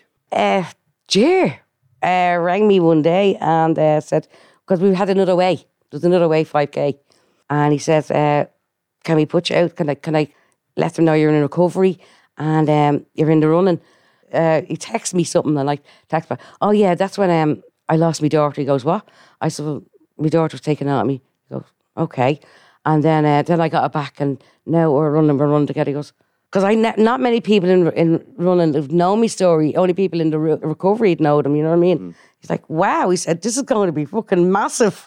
Jer rang me one day and said, because we had another way. There's another way 5K. And he says, can we put you out? Can I let them know you're in recovery and you're in the running? He texted me something and I text back, oh yeah, that's when I lost my daughter. He goes, what? I said, well, my daughter was taken out of me. He goes, okay. And then I got her back and now we're running together. He goes, because not many people in running have known my story. Only people in the recovery know them, you know what I mean? He's like, wow. He said, this is going to be fucking massive.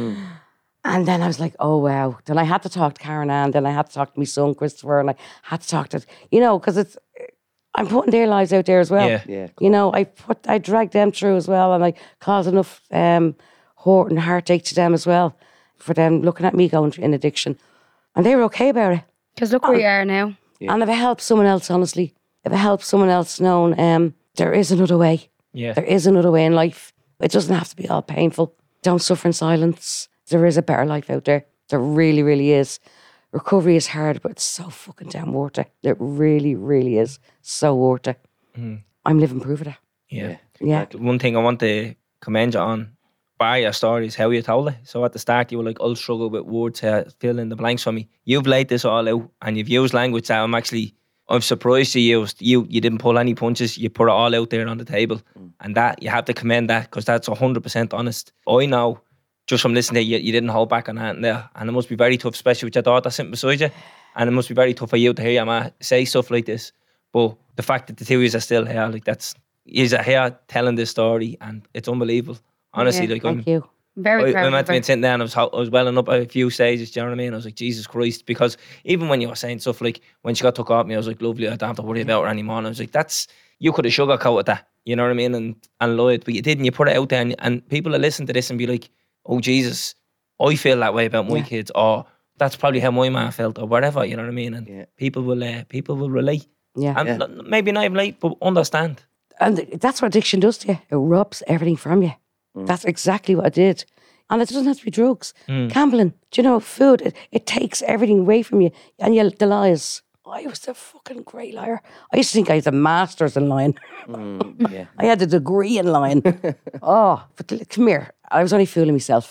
And then I was like, oh, wow. Then I had to talk to Karen Ann. Then I had to talk to my son, Christopher. And I had to talk to, because I'm putting their lives out there as well. Yeah. Yeah. I dragged them through as well. And I caused enough hurt and heartache to them as well. For them looking at me going in addiction. And they were okay about it. Because look where you are now. Yeah. And if it helps someone else, honestly, if it helps someone else knowing there is another way. Yeah. There is another way in life. It doesn't have to be all painful. Don't suffer in silence. There is a better life out there. There really, really is. Recovery is hard, but it's so fucking damn worth it. It really, really is so worth it. I'm living proof of that. Yeah. Yeah. One thing I want to commend you on by your story is how you told it. So at the start you were like, I'll struggle with words here, fill in the blanks for me. You've laid this all out and you've used language that I'm surprised you used. You didn't pull any punches. You put it all out there on the table. And that, you have to commend that because that's 100% honest. I know just from listening to you didn't hold back on that there. And it must be very tough, especially with your daughter sitting beside you. And it must be very tough for you to hear your ma say stuff like this. But the fact that the two of you are still here, like you're here telling this story and it's unbelievable. Honestly, Yeah, like Thank you. Very proud I'm of at been her. sitting there and I was welling up a few stages, do you know what I mean? I was like, Jesus Christ. Because even when you were saying stuff like, when she got took off me, I was like, lovely, I don't have to worry about her anymore. And I was like, you could have sugarcoated that, you know what I mean? And lied, but you didn't. You put it out there and people will listen to this and be like, oh, Jesus, I feel that way about my kids. Or that's probably how my man felt or whatever, you know what I mean? And people will relate. Yeah. And maybe not even relate, but understand. And that's what addiction does to you. It robs everything from you. That's exactly what it did. And it doesn't have to be drugs. Gambling, food, it takes everything away from you. And the lies. I was a fucking great liar. I used to think I had a master's in lying. Yeah. I had a degree in lying. But come here. I was only fooling myself.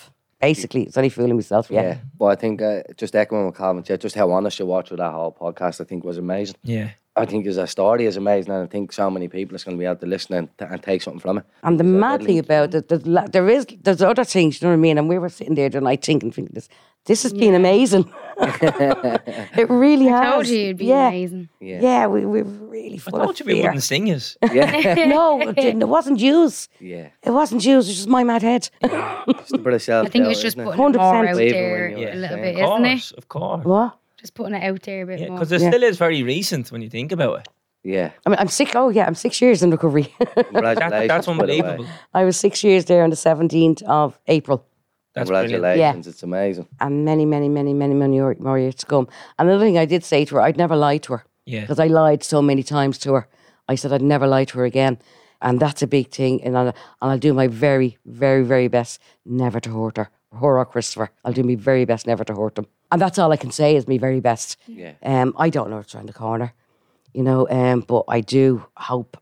Basically, it's only fooling myself. Yeah. But I think just echoing what Calvin said, just how honest you were through that whole podcast, I think was amazing. Yeah. I think as a story is amazing, and I think so many people is going to be able to listen and take something from it. And the mad thing about it, there's other things, you know what I mean? And we were sitting there tonight thinking this has been amazing. It really has. I told you it'd be amazing. Yeah, we were really full I of thought you'd be fear. wouldn't sing us. Yeah. No, it didn't. It wasn't yous. Yeah. It wasn't yous. It was just my mad head. Just a bit of self. I think it's just putting 100% it more out Waving there when you're a little saying, bit, Of isn't it? course, of course. What? Just putting it out there a bit Yeah, more. because it still is very recent when you think about it. Yeah. I mean, I'm sick. Oh, yeah, I'm 6 years in recovery. Congratulations. That's by the way. unbelievable. I was 6 years there on the 17th of April. That's brilliant. Congratulations. It's amazing. And many more years to come. Another thing I did say to her, I'd never lie to her. Yeah. Because I lied so many times to her. I said I'd never lie to her again. And that's a big thing. And I'll do my very, very, very best never to hurt her. Her or Christopher. I'll do my very best never to hurt them. And that's all I can say is my very best. Yeah. I don't know what's around the corner, you know, but I do hope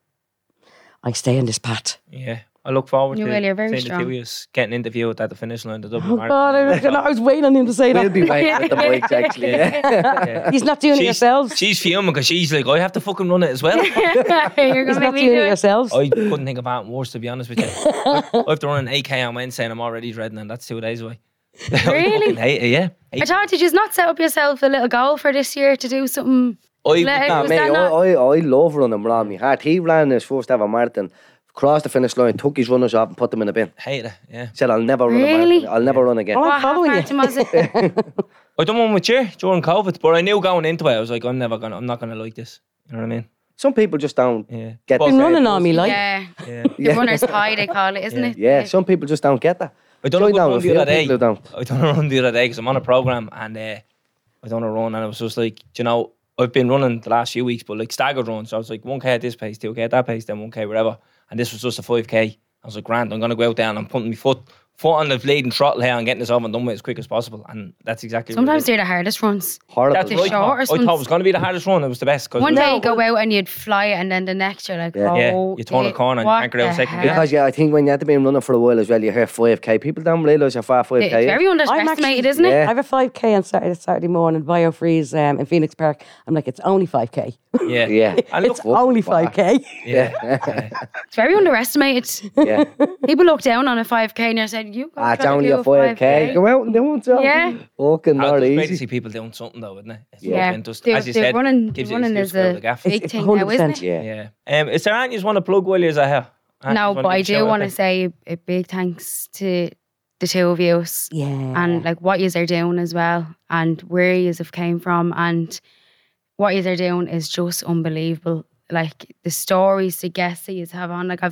I stay on this path. Yeah. I look forward You to will, you're very seeing the strong. two of you getting interviewed at the finish line, the Dublin Oh Marathon. God, I was waiting on him to say that. We'll be waiting at the bikes, actually. Yeah. He's not doing it yourselves. She's fuming because she's like, I have to fucking run it as well. You're He's going to not make me doing do it it. yourselves. I couldn't think of anything worse, to be honest with you. I have to run an 8K on Wednesday and I'm already dreading it. That's 2 days away. I Really? fucking hate it, yeah. I thought, did you not set up yourself a little goal for this year to do something? I Nah, Was mate, that not- I love running around my heart. He ran his first ever marathon, crossed the finish line, took his runners off and put them in a bin. hate it, yeah. Said, I'll never run a Really? marathon. I'll never run again. Oh, I'm What half following you. marathon was it? I done one with you during COVID, but I knew going into it, I was like, I'm not gonna like this. You know what I mean? Some people just don't Yeah. get But- Been the running buzz. on me like. Yeah. Yeah. The runner's high, they call it, isn't it? Yeah, some people just don't get that. I done a Join good down run with the a few other day. people who don't. I done a run the other day because I'm on a program and I done a run and it was just like, you know, I've been running the last few weeks, but like staggered runs. So I was like 1K at this pace, 2K at that pace, then 1K whatever. And this was just a 5K. I was like, grand, I'm gonna go out there and I'm putting my foot on the bleeding throttle here and getting this over and done with as quick as possible. And that's exactly Sometimes what they're the hardest runs. Horrible. that's the what I thought. shortest I thought it ones. was gonna be the hardest run. It was the best. Cause One it- day you go out and you'd fly it, and then the next you're like, Yeah. Yeah, oh, you turn a corner and you what can't get out the second. hell? Because I think when you had been running for a while as well, you hear 5K. People don't realise how far 5K It's is. very underestimated, isn't it? Yeah. I have a 5K on Saturday morning, BioFreeze in Phoenix Park. I'm like, it's only 5K. Yeah. Yeah. And look, It's only 5K. yeah. It's very underestimated. Yeah. People look down on a 5K and they said, you go It's try to only do a 5K. Go out and do it. So. Yeah. Fucking Oh, not it's great to easy. see people doing something though, isn't it? It's Yeah. been just, The- as you the said, running- gives the you running excuse is to fill a- the gaff. Big thing now, isn't it? Yeah. Yeah. Is there anything you want to plug while you're here? No, but I do want to say a big thanks to the two of you Yeah. and like what yous are doing as well and where yous have came from and what yous are doing is just unbelievable. Like the stories, the guests that yous have on. Like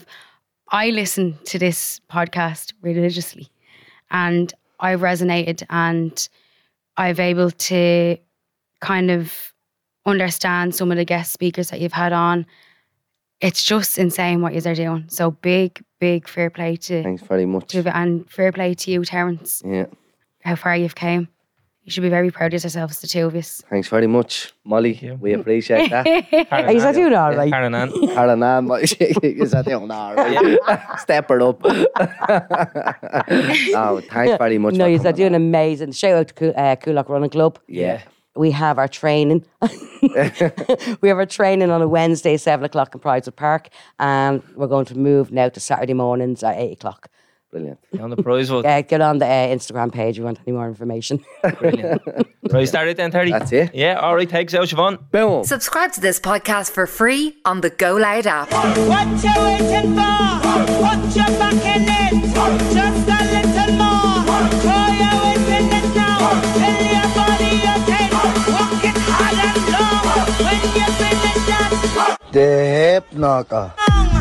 I listen to this podcast religiously and I've resonated and I've able to kind of understand some of the guest speakers that you've had on. It's just insane what yous are doing. So big fair play to Thanks very much. and fair play to you, Terence, Yeah. how far you've came. You should be very proud of yourselves, the two of us. Thanks very much, Molly. you. We appreciate that. Is that doing all right? Karen Ann. Karen Ann, is that doing all right? Step her up. Oh, thanks very much. No, for you're coming doing on. amazing. Shout out to Coolock Running Club. Yeah. We have our training. We have our training on a Wednesday, 7 o'clock in Prideswood Park. And we're going to move now to Saturday mornings at 8 o'clock. Brilliant. On the prize vote. Get on the Instagram page if you want any more information. Brilliant. Right, start at 10:30. That's it. Yeah, all right, thanks out, Siobhan. Boom. Subscribe to this podcast for free on the Go Loud app. What you waiting for? Put your back in it. Just a little more. Throw your weight in it now. Tell your body you're ten. Walk it hard and long. When you finish that The hip knocker. song.